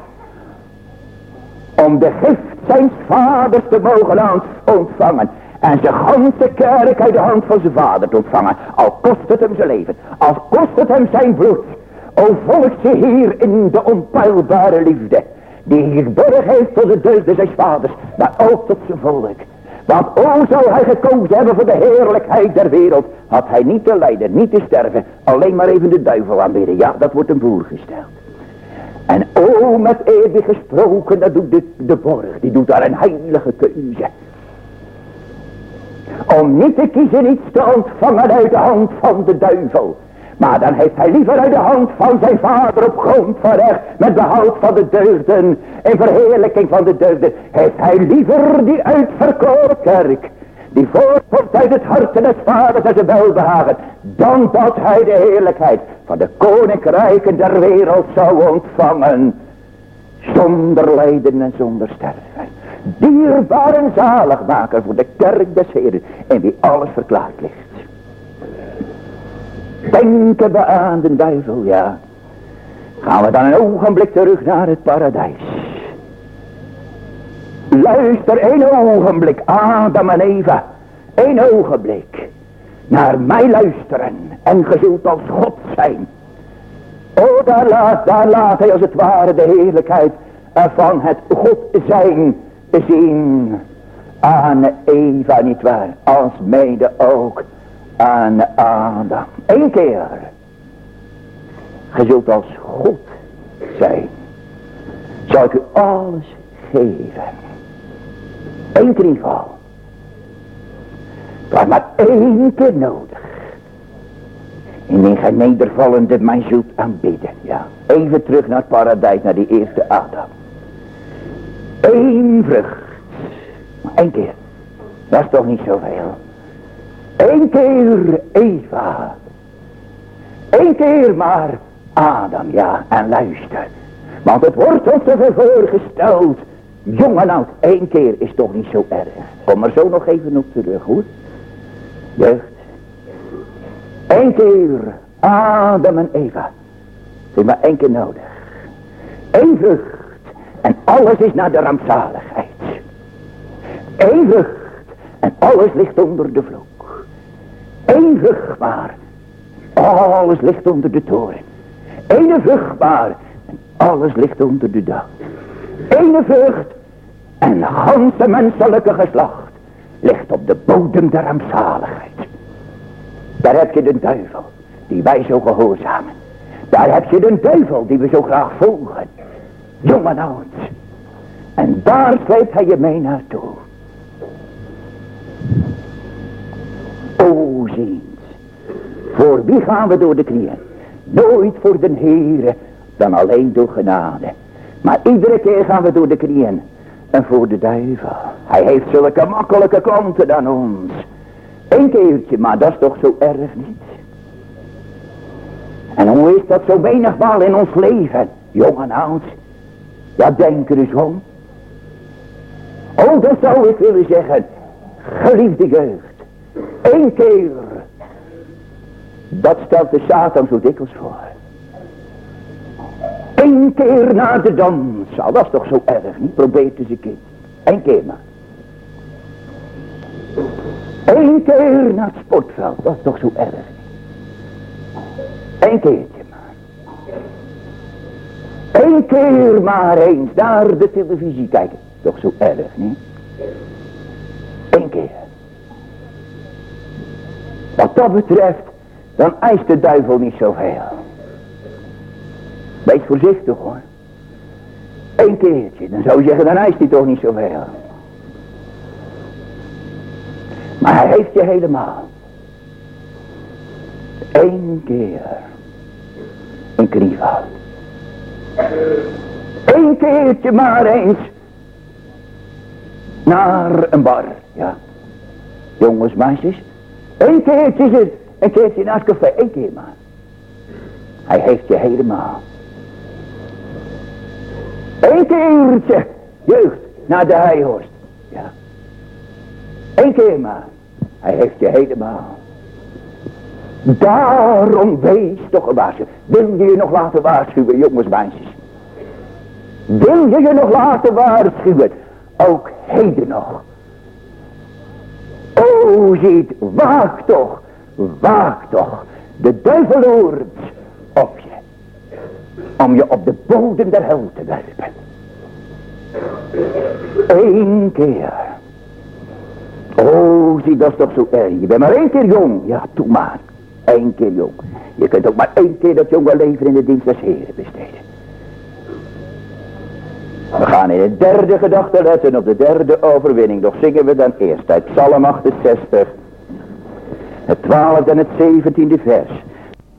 Om de gift zijn vaders te mogen ontvangen. En zijn ganse kerk uit de hand van zijn vader te ontvangen. Al kost het hem zijn leven. Al kost het hem zijn bloed. O volgt ze hier in de onpeilbare liefde. Die geborgen heeft tot de deugden zijn vaders. Maar ook tot zijn volk. Want o zou hij gekozen hebben voor de heerlijkheid der wereld. Had hij niet te lijden, niet te sterven. Alleen maar even de duivel aanbidden. Ja, dat wordt hem voorgesteld. En o met eeuwig gesproken. Dat doet de borg. Die doet daar een heilige keuze. Om niet te kiezen iets te ontvangen uit de hand van de duivel. Maar dan heeft hij liever uit de hand van zijn vader op grond van recht, met behoud van de deugden en verheerlijking van de deugden, heeft hij liever die uitverkoren kerk, die voortkomt uit het hart des vaders en zijn welbehagen, dan dat hij de heerlijkheid van de koninkrijken der wereld zou ontvangen, zonder lijden en zonder sterven. Dierbaar en zaligmaker voor de kerk des Heren, in wie alles verklaard ligt. Denken we aan de duivel, ja. Gaan we dan een ogenblik terug naar het paradijs. Luister een ogenblik, Adam en Eva. Een ogenblik. Naar mij luisteren. En ge zult als God zijn. O, daar laat hij als het ware de heerlijkheid van het God zijn zien. Aan Eva, nietwaar. Als mede ook aan Adam. Eén keer. Ge zult als God zijn. Zal ik u alles geven. Eén keer in geval. Het was maar één keer nodig. Indien gij nedervallende mij zult aanbidden. Ja. Even terug naar het paradijs, naar die eerste Adam. Eén vrucht. Maar één keer. Dat is toch niet zoveel. Eén keer Eva. Eén keer maar Adam, ja, en luister. Want het wordt ons te voorgesteld. Jong en oud, één keer is toch niet zo erg. Kom er zo nog even op terug, hoor. Jeugd. Eén keer Adam en Eva. Het is maar één keer nodig. Eén vrucht. En alles is naar de rampzaligheid. Eén vrucht. En alles ligt onder de vloek. Eén vrucht maar. Alles ligt onder de toren. Eén vrucht maar. En alles ligt onder de dak. Eén vrucht. En de ganse menselijke geslacht ligt op de bodem der rampzaligheid. Daar heb je de duivel die wij zo gehoorzamen. Daar heb je de duivel die we zo graag volgen. Jong en oud. En daar sleept hij je mee naartoe. O ziens. Voor wie gaan we door de knieën? Nooit voor den Heere, dan alleen door genade. Maar iedere keer gaan we door de knieën. En voor de duivel. Hij heeft zulke makkelijke klanten dan ons. Eén keertje, maar dat is toch zo erg niet. En hoe is dat zo menigmaal in ons leven? Jong en oud. Ja, denk er eens om. Oh, dat zou ik willen zeggen. Geliefde jeugd. Eén keer. Dat stelt de Satan zo dikwijls voor. Eén keer naar de danszaal. Dat is toch zo erg niet? Probeer het eens een keer. Eén keer maar. Eén keer naar het sportveld. Dat is toch zo erg niet? Eén keertje maar. Eén keer maar eens naar de televisie kijken. Toch zo erg niet? Eén keer. Wat dat betreft, dan eist de duivel niet zoveel. Wees voorzichtig hoor. Eén keertje, dan zou je zeggen, dan eist hij toch niet zoveel. Maar hij heeft je helemaal. Eén keer. Een knieval. Eén keertje maar eens. Naar een bar, ja. Jongens, meisjes. Eén keertje is het. Een keertje naar het café. Eén keer maar. Hij heeft je helemaal. Eén keertje. Jeugd. Naar de Heihorst. Ja. Eén keer maar. Hij heeft je helemaal. Daarom wees toch gewaarschuwd. Wil je je nog laten waarschuwen, jongens, meisjes? Wil je je nog laten waarschuwen? Ook heden nog. O, ziet, waak toch. Waak toch. De duivel loert op je. Om je op de bodem der hel te werpen. Eén keer. O, zie, dat is toch zo erg. Je bent maar één keer jong. Ja, doe maar. Eén keer jong. Je kunt ook maar één keer dat jonge leven in de dienst des Heren besteden. We gaan in de derde gedachte letten op de derde overwinning. Doch zingen we dan eerst uit Psalm 68. Het 12e en het 17e vers.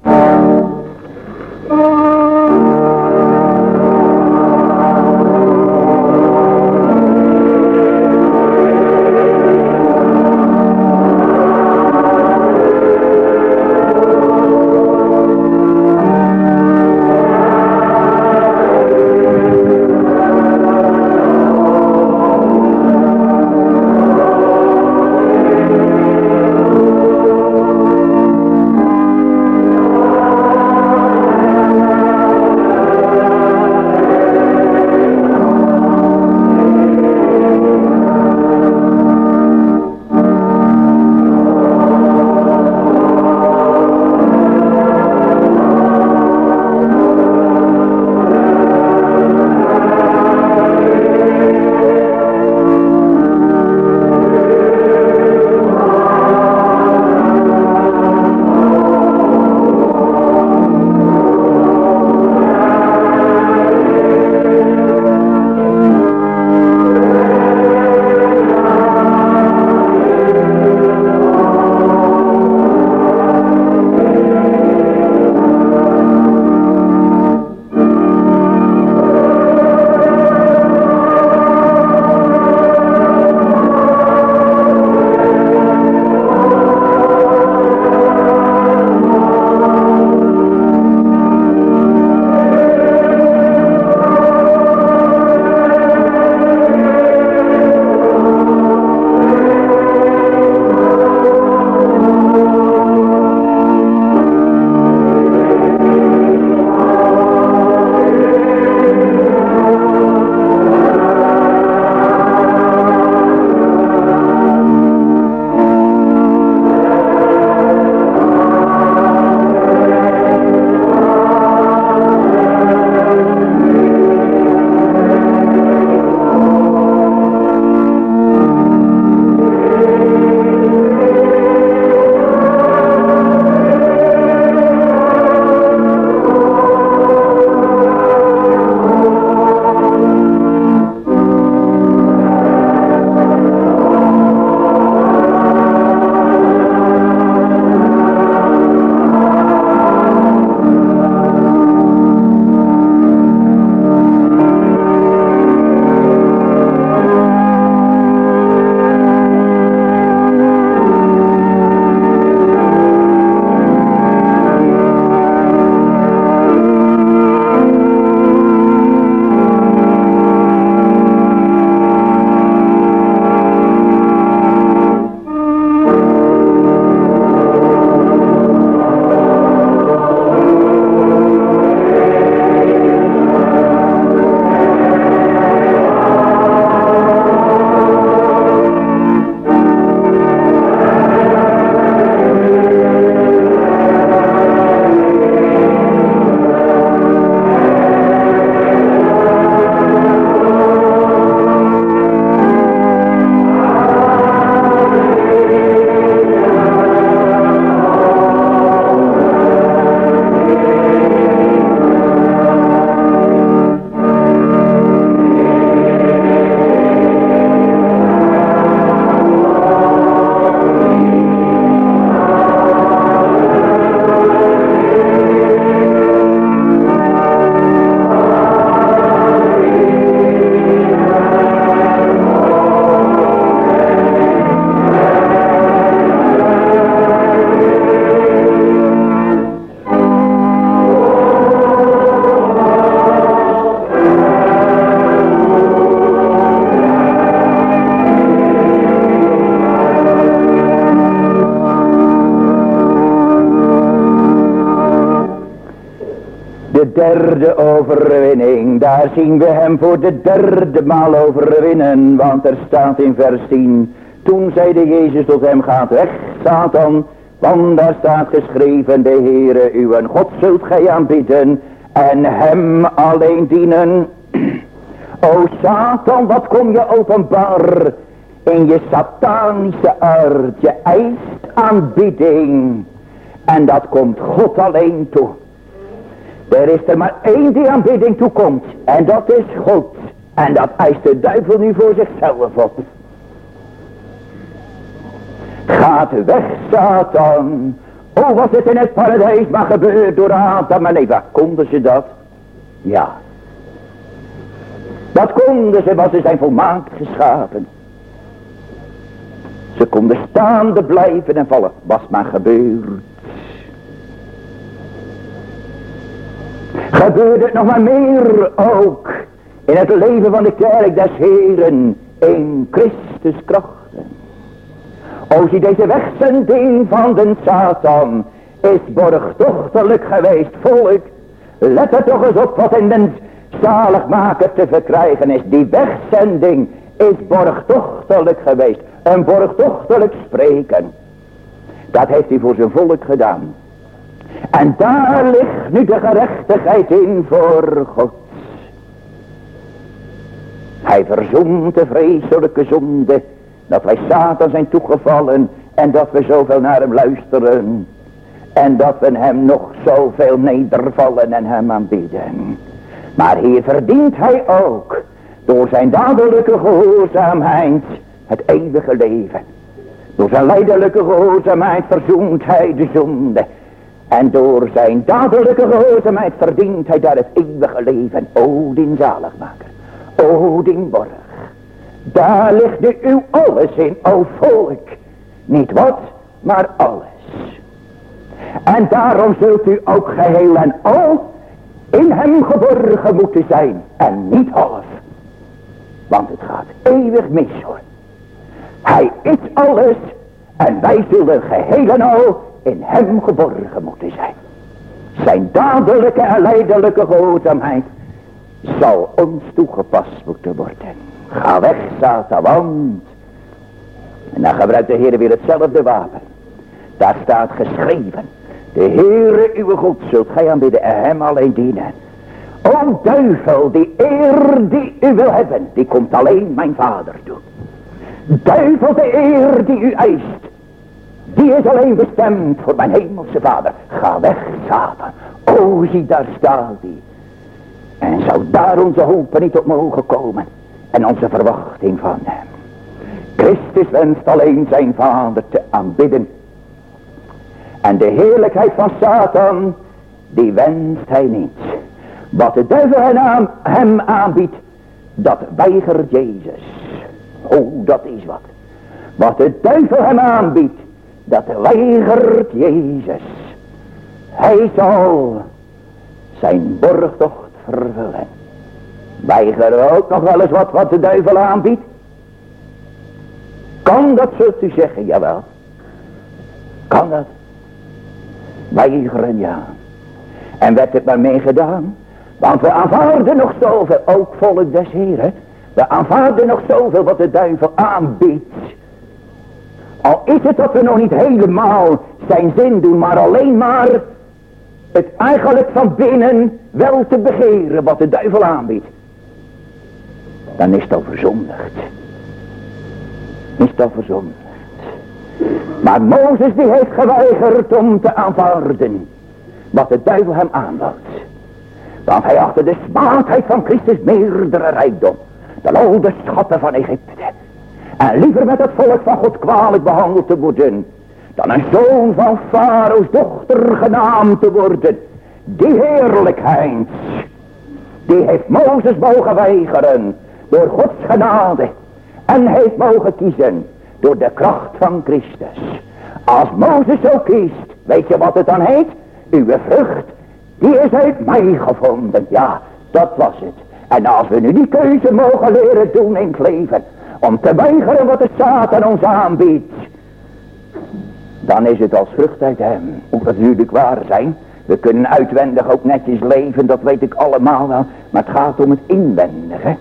De derde overwinning, daar zien we hem voor de derde maal overwinnen. Want er staat in vers 10, toen zeide Jezus tot hem, gaat weg, Satan. Want daar staat geschreven, de Heere uw God zult gij aanbidden en hem alleen dienen. O Satan, wat kom je openbaar in je satanische aard. Je eist aanbidding en dat komt God alleen toe. Er is er maar één die aanbidding toekomt en dat is God. En dat eist de duivel nu voor zichzelf op. Gaat weg, Satan. Oh, was het in het paradijs maar gebeurd door Adam en Eva. Konden ze dat? Ja. Dat konden ze, want ze zijn volmaakt geschapen. Ze konden staande blijven en vallen. Was maar gebeurd. Gebeurde het nog maar meer ook in het leven van de kerk des Heren in Christus krachten. O, zie deze wegzending van den Satan is borgtochtelijk geweest. Volk, let er toch eens op wat in den zaligmaker te verkrijgen is. Die wegzending is borgtochtelijk geweest. Een borgtochtelijk spreken. Dat heeft hij voor zijn volk gedaan. En daar ligt nu de gerechtigheid in voor God. Hij verzoent de vreselijke zonde. Dat wij Satan zijn toegevallen. En dat we zoveel naar hem luisteren. En dat we hem nog zoveel nedervallen en hem aanbidden. Maar hier verdient hij ook. Door zijn dadelijke gehoorzaamheid. Het eeuwige leven. Door zijn lijdelijke gehoorzaamheid verzoent hij de zonde. En door zijn dadelijke gehoorzaamheid verdient hij daar het eeuwige leven. O, die zaligmaker. O, die borg. Daar ligt nu uw alles in, o volk. Niet wat, maar alles. En daarom zult u ook geheel en al in hem geborgen moeten zijn. En niet half. Want het gaat eeuwig mis hoor. Hij is alles. En wij zullen geheel en al in hem geborgen moeten zijn. Zijn dadelijke en lijdelijke gehoorzaamheid zal ons toegepast moeten worden. Ga weg, Satan, want... En dan gebruikt de Heer weer hetzelfde wapen. Daar staat geschreven. De Heere uw God zult gij aanbidden en hem alleen dienen. O duivel, die eer die u wil hebben, die komt alleen mijn Vader toe. Duivel, de eer die u eist, die is alleen bestemd voor mijn hemelse Vader. Ga weg, Satan. O, zie, daar staat hij. En zou daar onze hopen niet op mogen komen. En onze verwachting van hem. Christus wenst alleen zijn Vader te aanbidden. En de heerlijkheid van Satan, die wenst hij niet. Wat de duivel hem aanbiedt, dat weigert Jezus. Oh, dat is wat. Wat de duivel hem aanbiedt, dat weigert Jezus. Hij zal zijn borgtocht vervullen. Weigeren ook nog wel eens wat de duivel aanbiedt? Kan dat, zult u zeggen? Jawel. Kan dat? Weigeren, ja. En werd het maar mee gedaan? Want we aanvaarden nog zoveel, ook volk des Heren. We aanvaarden nog zoveel wat de duivel aanbiedt. Al is het dat we nog niet helemaal zijn zin doen, maar alleen maar het eigenlijk van binnen wel te begeren wat de duivel aanbiedt. Dan is het al verzondigd. Is het al verzondigd. Maar Mozes die heeft geweigerd om te aanvaarden wat de duivel hem aanbood. Want hij achtte de smaadheid van Christus meerdere rijkdom dan al de schatten van Egypte. En liever met het volk van God kwalijk behandeld te worden dan een zoon van Farao's dochter genaamd te worden. Die heerlijkheid, die heeft Mozes mogen weigeren door Gods genade. En heeft mogen kiezen door de kracht van Christus. Als Mozes zo kiest, weet je wat het dan heet? Uw vrucht, die is uit mij gevonden. Ja, dat was het. En als we nu die keuze mogen leren doen in het leven, om te weigeren wat de Satan ons aanbiedt, dan is het als vrucht uit hem. Moet natuurlijk waar zijn. We kunnen uitwendig ook netjes leven, dat weet ik allemaal wel. Maar het gaat om het inwendige.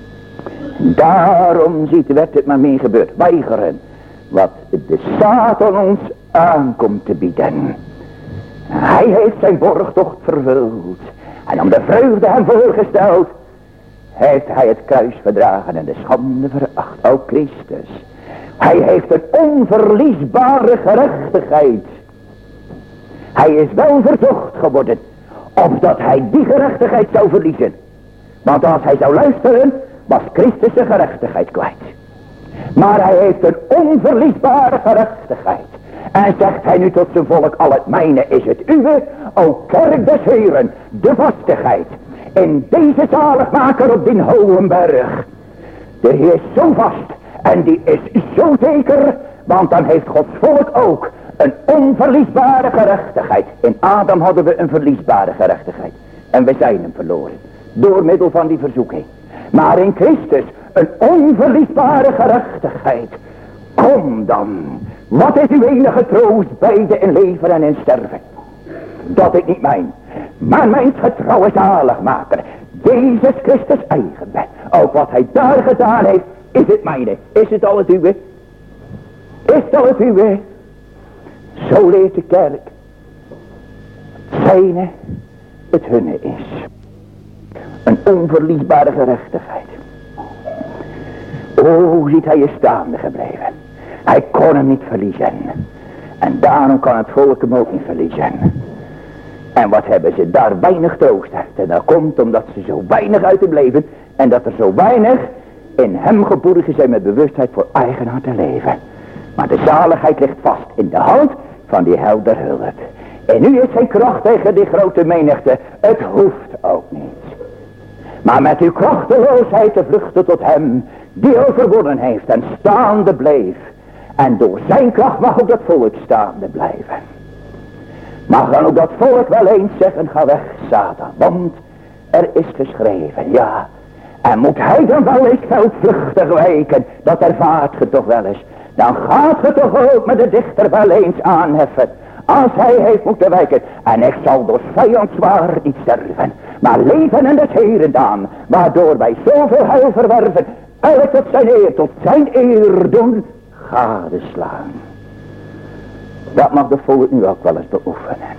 Daarom werd het maar mee gebeurd. Weigeren wat de Satan ons aankomt te bieden. Hij heeft zijn borgtocht vervuld. En om de vreugde hem voorgesteld, heeft hij het kruis verdragen en de schande veracht. O Christus. Hij heeft een onverliesbare gerechtigheid. Hij is wel verzocht geworden, opdat hij die gerechtigheid zou verliezen. Want als hij zou luisteren, was Christus zijn gerechtigheid kwijt. Maar hij heeft een onverliesbare gerechtigheid. En zegt hij nu tot zijn volk, al het mijne is het uwe, o kerk des Heren, de vastigheid. In deze zaligmaker op die hoge berg. De Heer is zo vast en die is zo zeker, want dan heeft Gods volk ook een onverliesbare gerechtigheid. In Adam hadden we een verliesbare gerechtigheid. En we zijn hem verloren. Door middel van die verzoeking. Maar in Christus een onverliesbare gerechtigheid. Kom dan. Wat is uw enige troost beide in leven en in sterven? Dat ik niet mijn, maar mijn getrouwe zaligmaker, Jezus Christus eigen ben. Ook wat hij daar gedaan heeft, is het mijne. Is het al het uwe? Is het al het uwe? Zo leert de kerk. Het zijne, het hunne is. Een onverliesbare gerechtigheid. O, ziet hij is staande gebleven. Hij kon hem niet verliezen. En daarom kan het volk hem ook niet verliezen. En wat hebben ze daar weinig troost uit. En dat komt omdat ze zo weinig uit hem leven. En dat er zo weinig in hem geborgen zijn met bewustheid voor eigen hart en leven. Maar de zaligheid ligt vast in de hand van die helder hulp. En nu is zijn kracht tegen die grote menigte. Het hoeft ook niet. Maar met uw krachteloosheid te vluchten tot hem die overwonnen heeft en staande bleef. En door zijn kracht mag ook dat volk staande blijven. Mag dan ook dat volk wel eens zeggen, ga weg Satan, want er is geschreven, ja. En moet hij dan wel eens veldvluchtig wijken, dat ervaart ge toch wel eens. Dan gaat ge toch ook met de dichter wel eens aanheffen, als hij heeft moeten wijken. En ik zal door vijand zwaar niet sterven, maar leven in des Heeren daan, waardoor wij zoveel heil verwerven. Elk tot zijn eer doen, gadeslaan. Dat mag de volk nu ook wel eens beoefenen.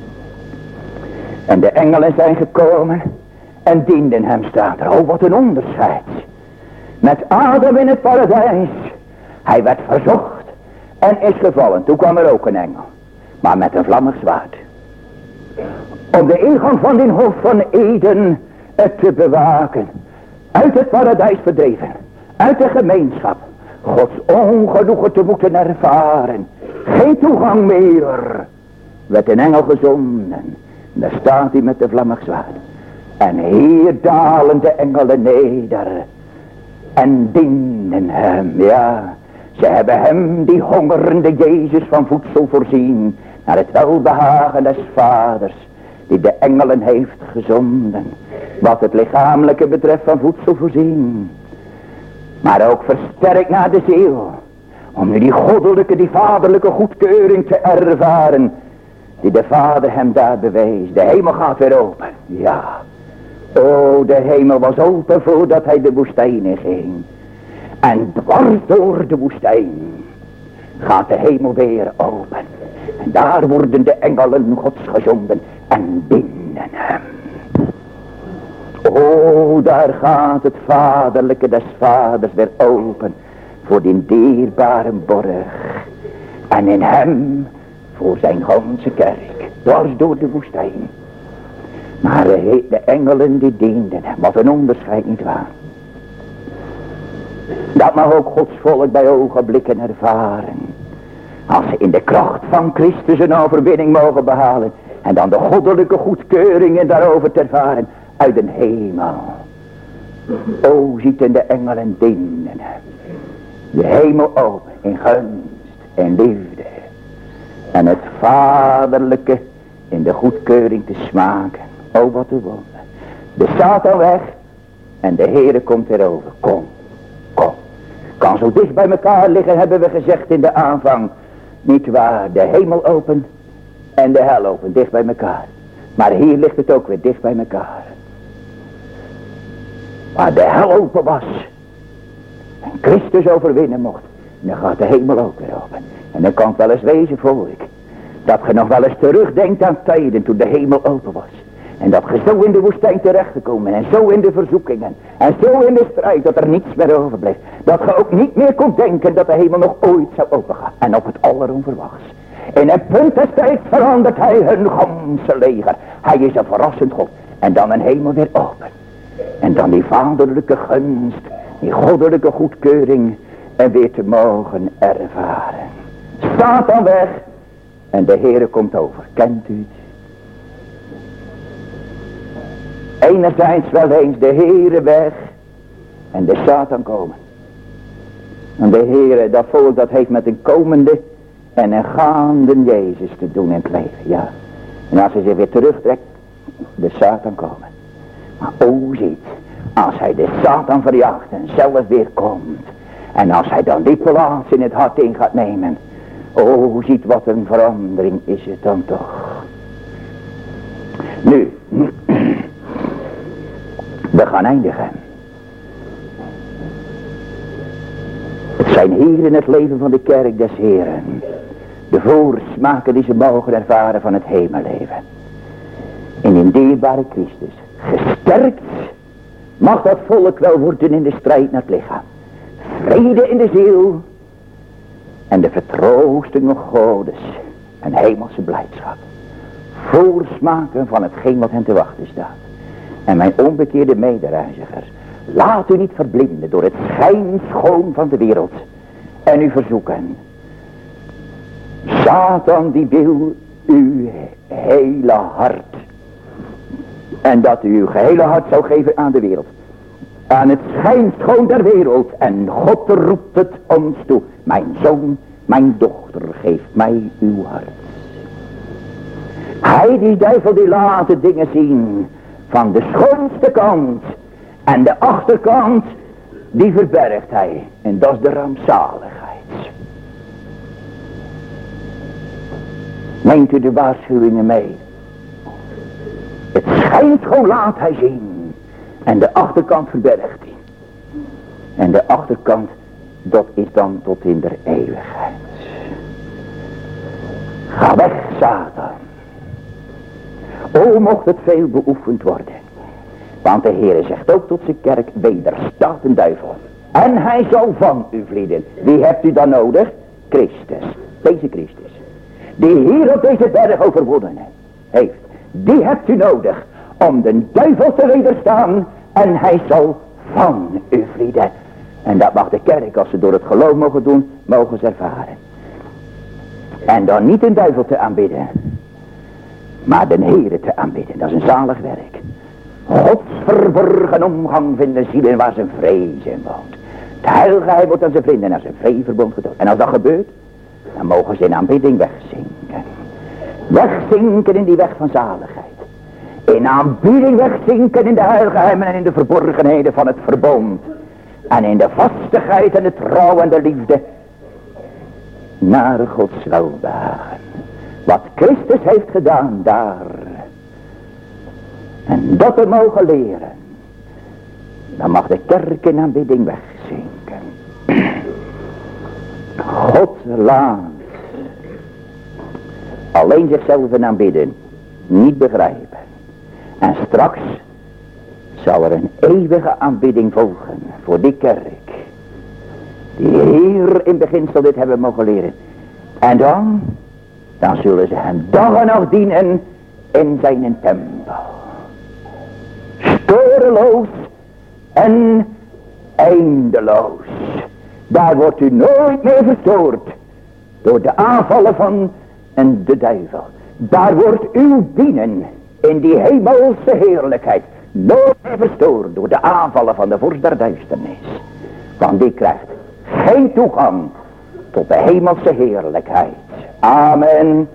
En de engelen zijn gekomen en dienden hem, staat er. Oh, wat een onderscheid. Met Adam in het paradijs. Hij werd verzocht en is gevallen. Toen kwam er ook een engel, maar met een vlammig zwaard. Om de ingang van die hof van Eden te bewaken. Uit het paradijs verdreven. Uit de gemeenschap. Gods ongenoegen te moeten ervaren. Geen toegang meer. Werd een engel gezonden. Daar staat hij met de vlammig zwaard. En hier dalen de engelen neder. En dienen hem, ja. Ze hebben hem, die hongerende Jezus, van voedsel voorzien. Naar het welbehagen des vaders. Die de engelen heeft gezonden. Wat het lichamelijke betreft van voedsel voorzien. Maar ook versterkt naar de ziel. Om nu die goddelijke, die vaderlijke goedkeuring te ervaren. Die de vader hem daar bewees. De hemel gaat weer open. Ja. O, de hemel was open voordat hij de woestijn in ging. En dwars door de woestijn gaat de hemel weer open. En daar worden de engelen Gods gezonden en dienen hem. O, daar gaat het vaderlijke des vaders weer open voor die dierbare borg. En in hem voor zijn ganse kerk, dwars door de woestijn. Maar de engelen die dienden hem, wat een onderscheid niet waar. Dat mag ook Gods volk bij ogenblikken ervaren. Als ze in de kracht van Christus een overwinning mogen behalen. En dan de goddelijke goedkeuringen daarover te ervaren uit de hemel. O, zieten de engelen dienen hem. De hemel open in gunst en liefde. En het vaderlijke in de goedkeuring te smaken. O, wat een wonder. De Satan weg en de Heere komt erover. Kom, kom. Kan zo dicht bij elkaar liggen, hebben we gezegd in de aanvang. Niet waar, de hemel open en de hel open, dicht bij elkaar. Maar hier ligt het ook weer dicht bij elkaar. Waar de hel open was en Christus overwinnen mocht, dan gaat de hemel ook weer open. En dan kan het wel eens wezen, volk, dat je nog wel eens terugdenkt aan tijden toen de hemel open was. En dat je zo in de woestijn terechtgekomen en zo in de verzoekingen en zo in de strijd dat er niets meer overbleef. Dat je ook niet meer kon denken dat de hemel nog ooit zou opengaan. En op het alleronverwachts. In een punt des tijds verandert hij hun ganse leger. Hij is een verrassend God. En dan een hemel weer open. En dan die vaderlijke gunst, die goddelijke goedkeuring en weer te mogen ervaren. Satan weg. En de Heere komt over. Kent u het? Enerzijds wel eens de Heere weg. En de Satan komen. En de Heere, dat volk dat heeft met een komende en een gaande Jezus te doen in het leven. Ja. En als hij zich weer terugtrekt, de Satan komen. Maar ziet, als hij de Satan verjaagt en zelf weer komt. En als hij dan die plaats in het hart in gaat nemen. Ziet wat een verandering is het dan toch. Nu, we gaan eindigen. Het zijn hier in het leven van de kerk des Heren. De voorsmaken die ze mogen ervaren van het hemelleven. In een dierbare Christus. Gesterkt mag dat volk wel worden in de strijd naar het lichaam. Vrede in de ziel. En de vertroosting Godes. En hemelse blijdschap. Voorsmaken van hetgeen wat hen te wachten staat. En mijn onbekeerde medereizigers. Laat u niet verblinden door het schijnschoon van de wereld. En u verzoeken. Satan die wil uw hele hart. En dat u uw gehele hart zou geven aan de wereld. Aan het schijnschoon der wereld. En God roept het ons toe. Mijn zoon, mijn dochter, geef mij uw hart. Hij die duivel die laat de dingen zien. Van de schoonste kant. En de achterkant. Die verbergt hij. En dat is de rampzaligheid. Neemt u de waarschuwingen mee. Het schijnschoon laat hij zien. En de achterkant verbergt hij. En de achterkant, dat is dan tot in der eeuwigheid. Ga weg, Satan. Mocht het veel beoefend worden. Want de Heere zegt ook tot zijn kerk, wederstaat een duivel. En hij zal van u vlieden. Wie hebt u dan nodig? Christus. Deze Christus. Die hier op deze berg overwonnen heeft. Die hebt u nodig om de duivel te wederstaan. En hij zal van u vlieden. En dat mag de kerk, als ze door het geloof mogen doen, mogen ze ervaren. En dan niet een duivel te aanbidden. Maar de Heere te aanbidden. Dat is een zalig werk. Gods verborgen omgang vinden zielen waar zijn vrees in woont. Het heilige hij wordt aan zijn vrienden en aan zijn vreeverbond getoond. En als dat gebeurt, dan mogen ze in aanbidding wegzinken. Wegzinken in die weg van zaligheid. In aanbidding wegzinken in de heiligeheimen en in de verborgenheden van het verbond. En in de vastigheid en de trouw en de liefde. Naar Gods welbehagen. Wat Christus heeft gedaan daar. En dat we mogen leren. Dan mag de kerk in aanbidding wegzinken. God laat alleen zichzelf in aanbidden niet begrijpen. En straks zal er een eeuwige aanbidding volgen voor die kerk. Die hier in beginsel dit hebben mogen leren. En dan zullen ze hem dag en nacht dienen in zijn tempel. Storeloos en eindeloos. Daar wordt u nooit meer verstoord door de aanvallen van de duivel. Daar wordt uw dienen in die hemelse heerlijkheid nooit meer verstoord door de aanvallen van de vorst der duisternis. Want die krijgt geen toegang tot de hemelse heerlijkheid. Amen.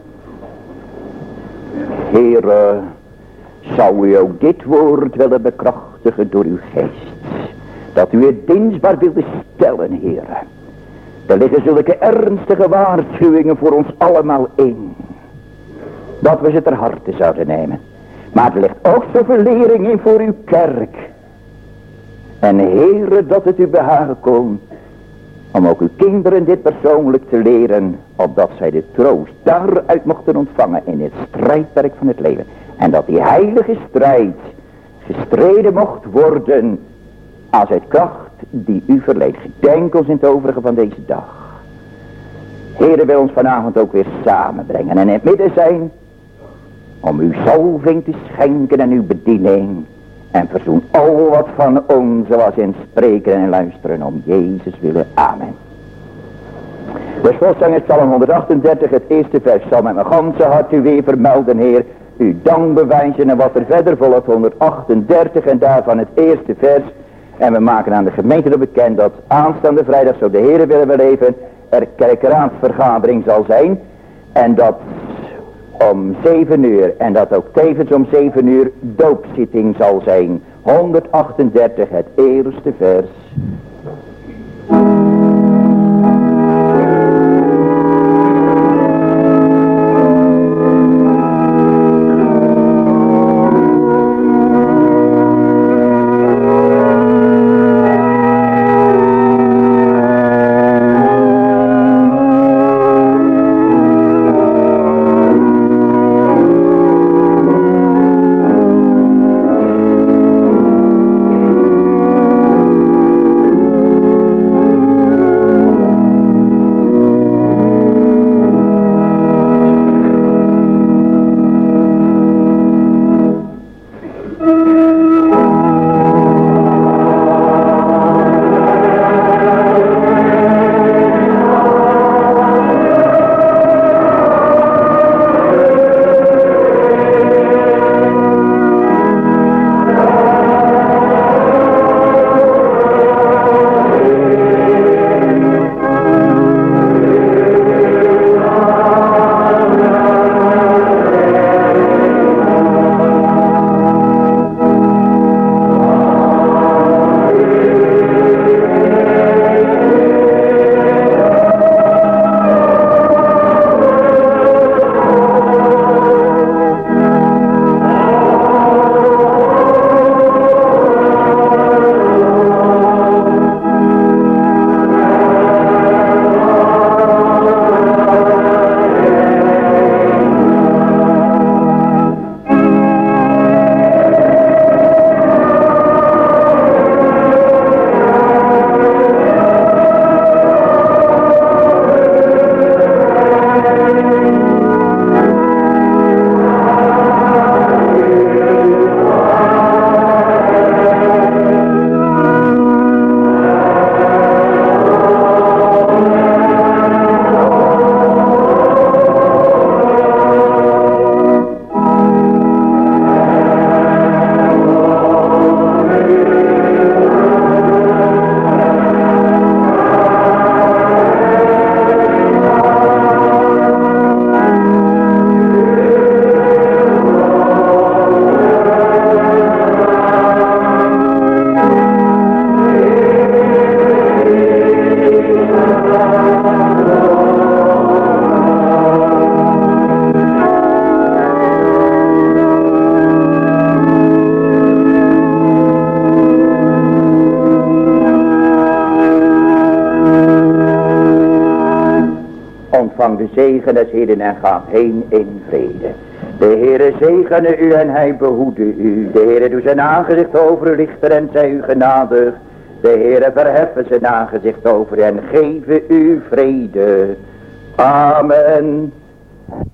Heere, zou u ook dit woord willen bekrachtigen door uw geest. Dat u het dienstbaar wilde stellen, Heere. Er liggen zulke ernstige waarschuwingen voor ons allemaal in. Dat we ze ter harte zouden nemen. Maar er ligt ook zoveel lering in voor uw kerk. En Heere, dat het u behagen kon. Om ook uw kinderen dit persoonlijk te leren. Opdat zij de troost daaruit mochten ontvangen in het strijdperk van het leven. En dat die heilige strijd gestreden mocht worden als uit kracht die u verleent. Gedenk ons in het overige van deze dag. Heere, wil ons vanavond ook weer samenbrengen en in het midden zijn om uw zalving te schenken en uw bediening. En verzoen al wat van ons was in spreken en luisteren om Jezus willen. Amen. De slotzang is Psalm 138, het eerste vers. Zal met mijn ganse hart u weer vermelden, Heer. Uw dank bewijzen en wat er verder volgt, 138 en daarvan het eerste vers. En we maken aan de gemeente er bekend dat aanstaande vrijdag, zo de Heer willen beleven, er kerkraadsvergadering zal zijn. En dat om 7 uur en dat ook tevens om 7 uur doopzitting zal zijn. 138 het eerste vers. Ontvang de zegen des Heeren en gaat heen in vrede. De Heere zegene u en hij behoede u. De Heere doet zijn aangezicht over u lichten en zij u genadig. De Heere verheffen zijn aangezicht over u en geven u vrede. Amen.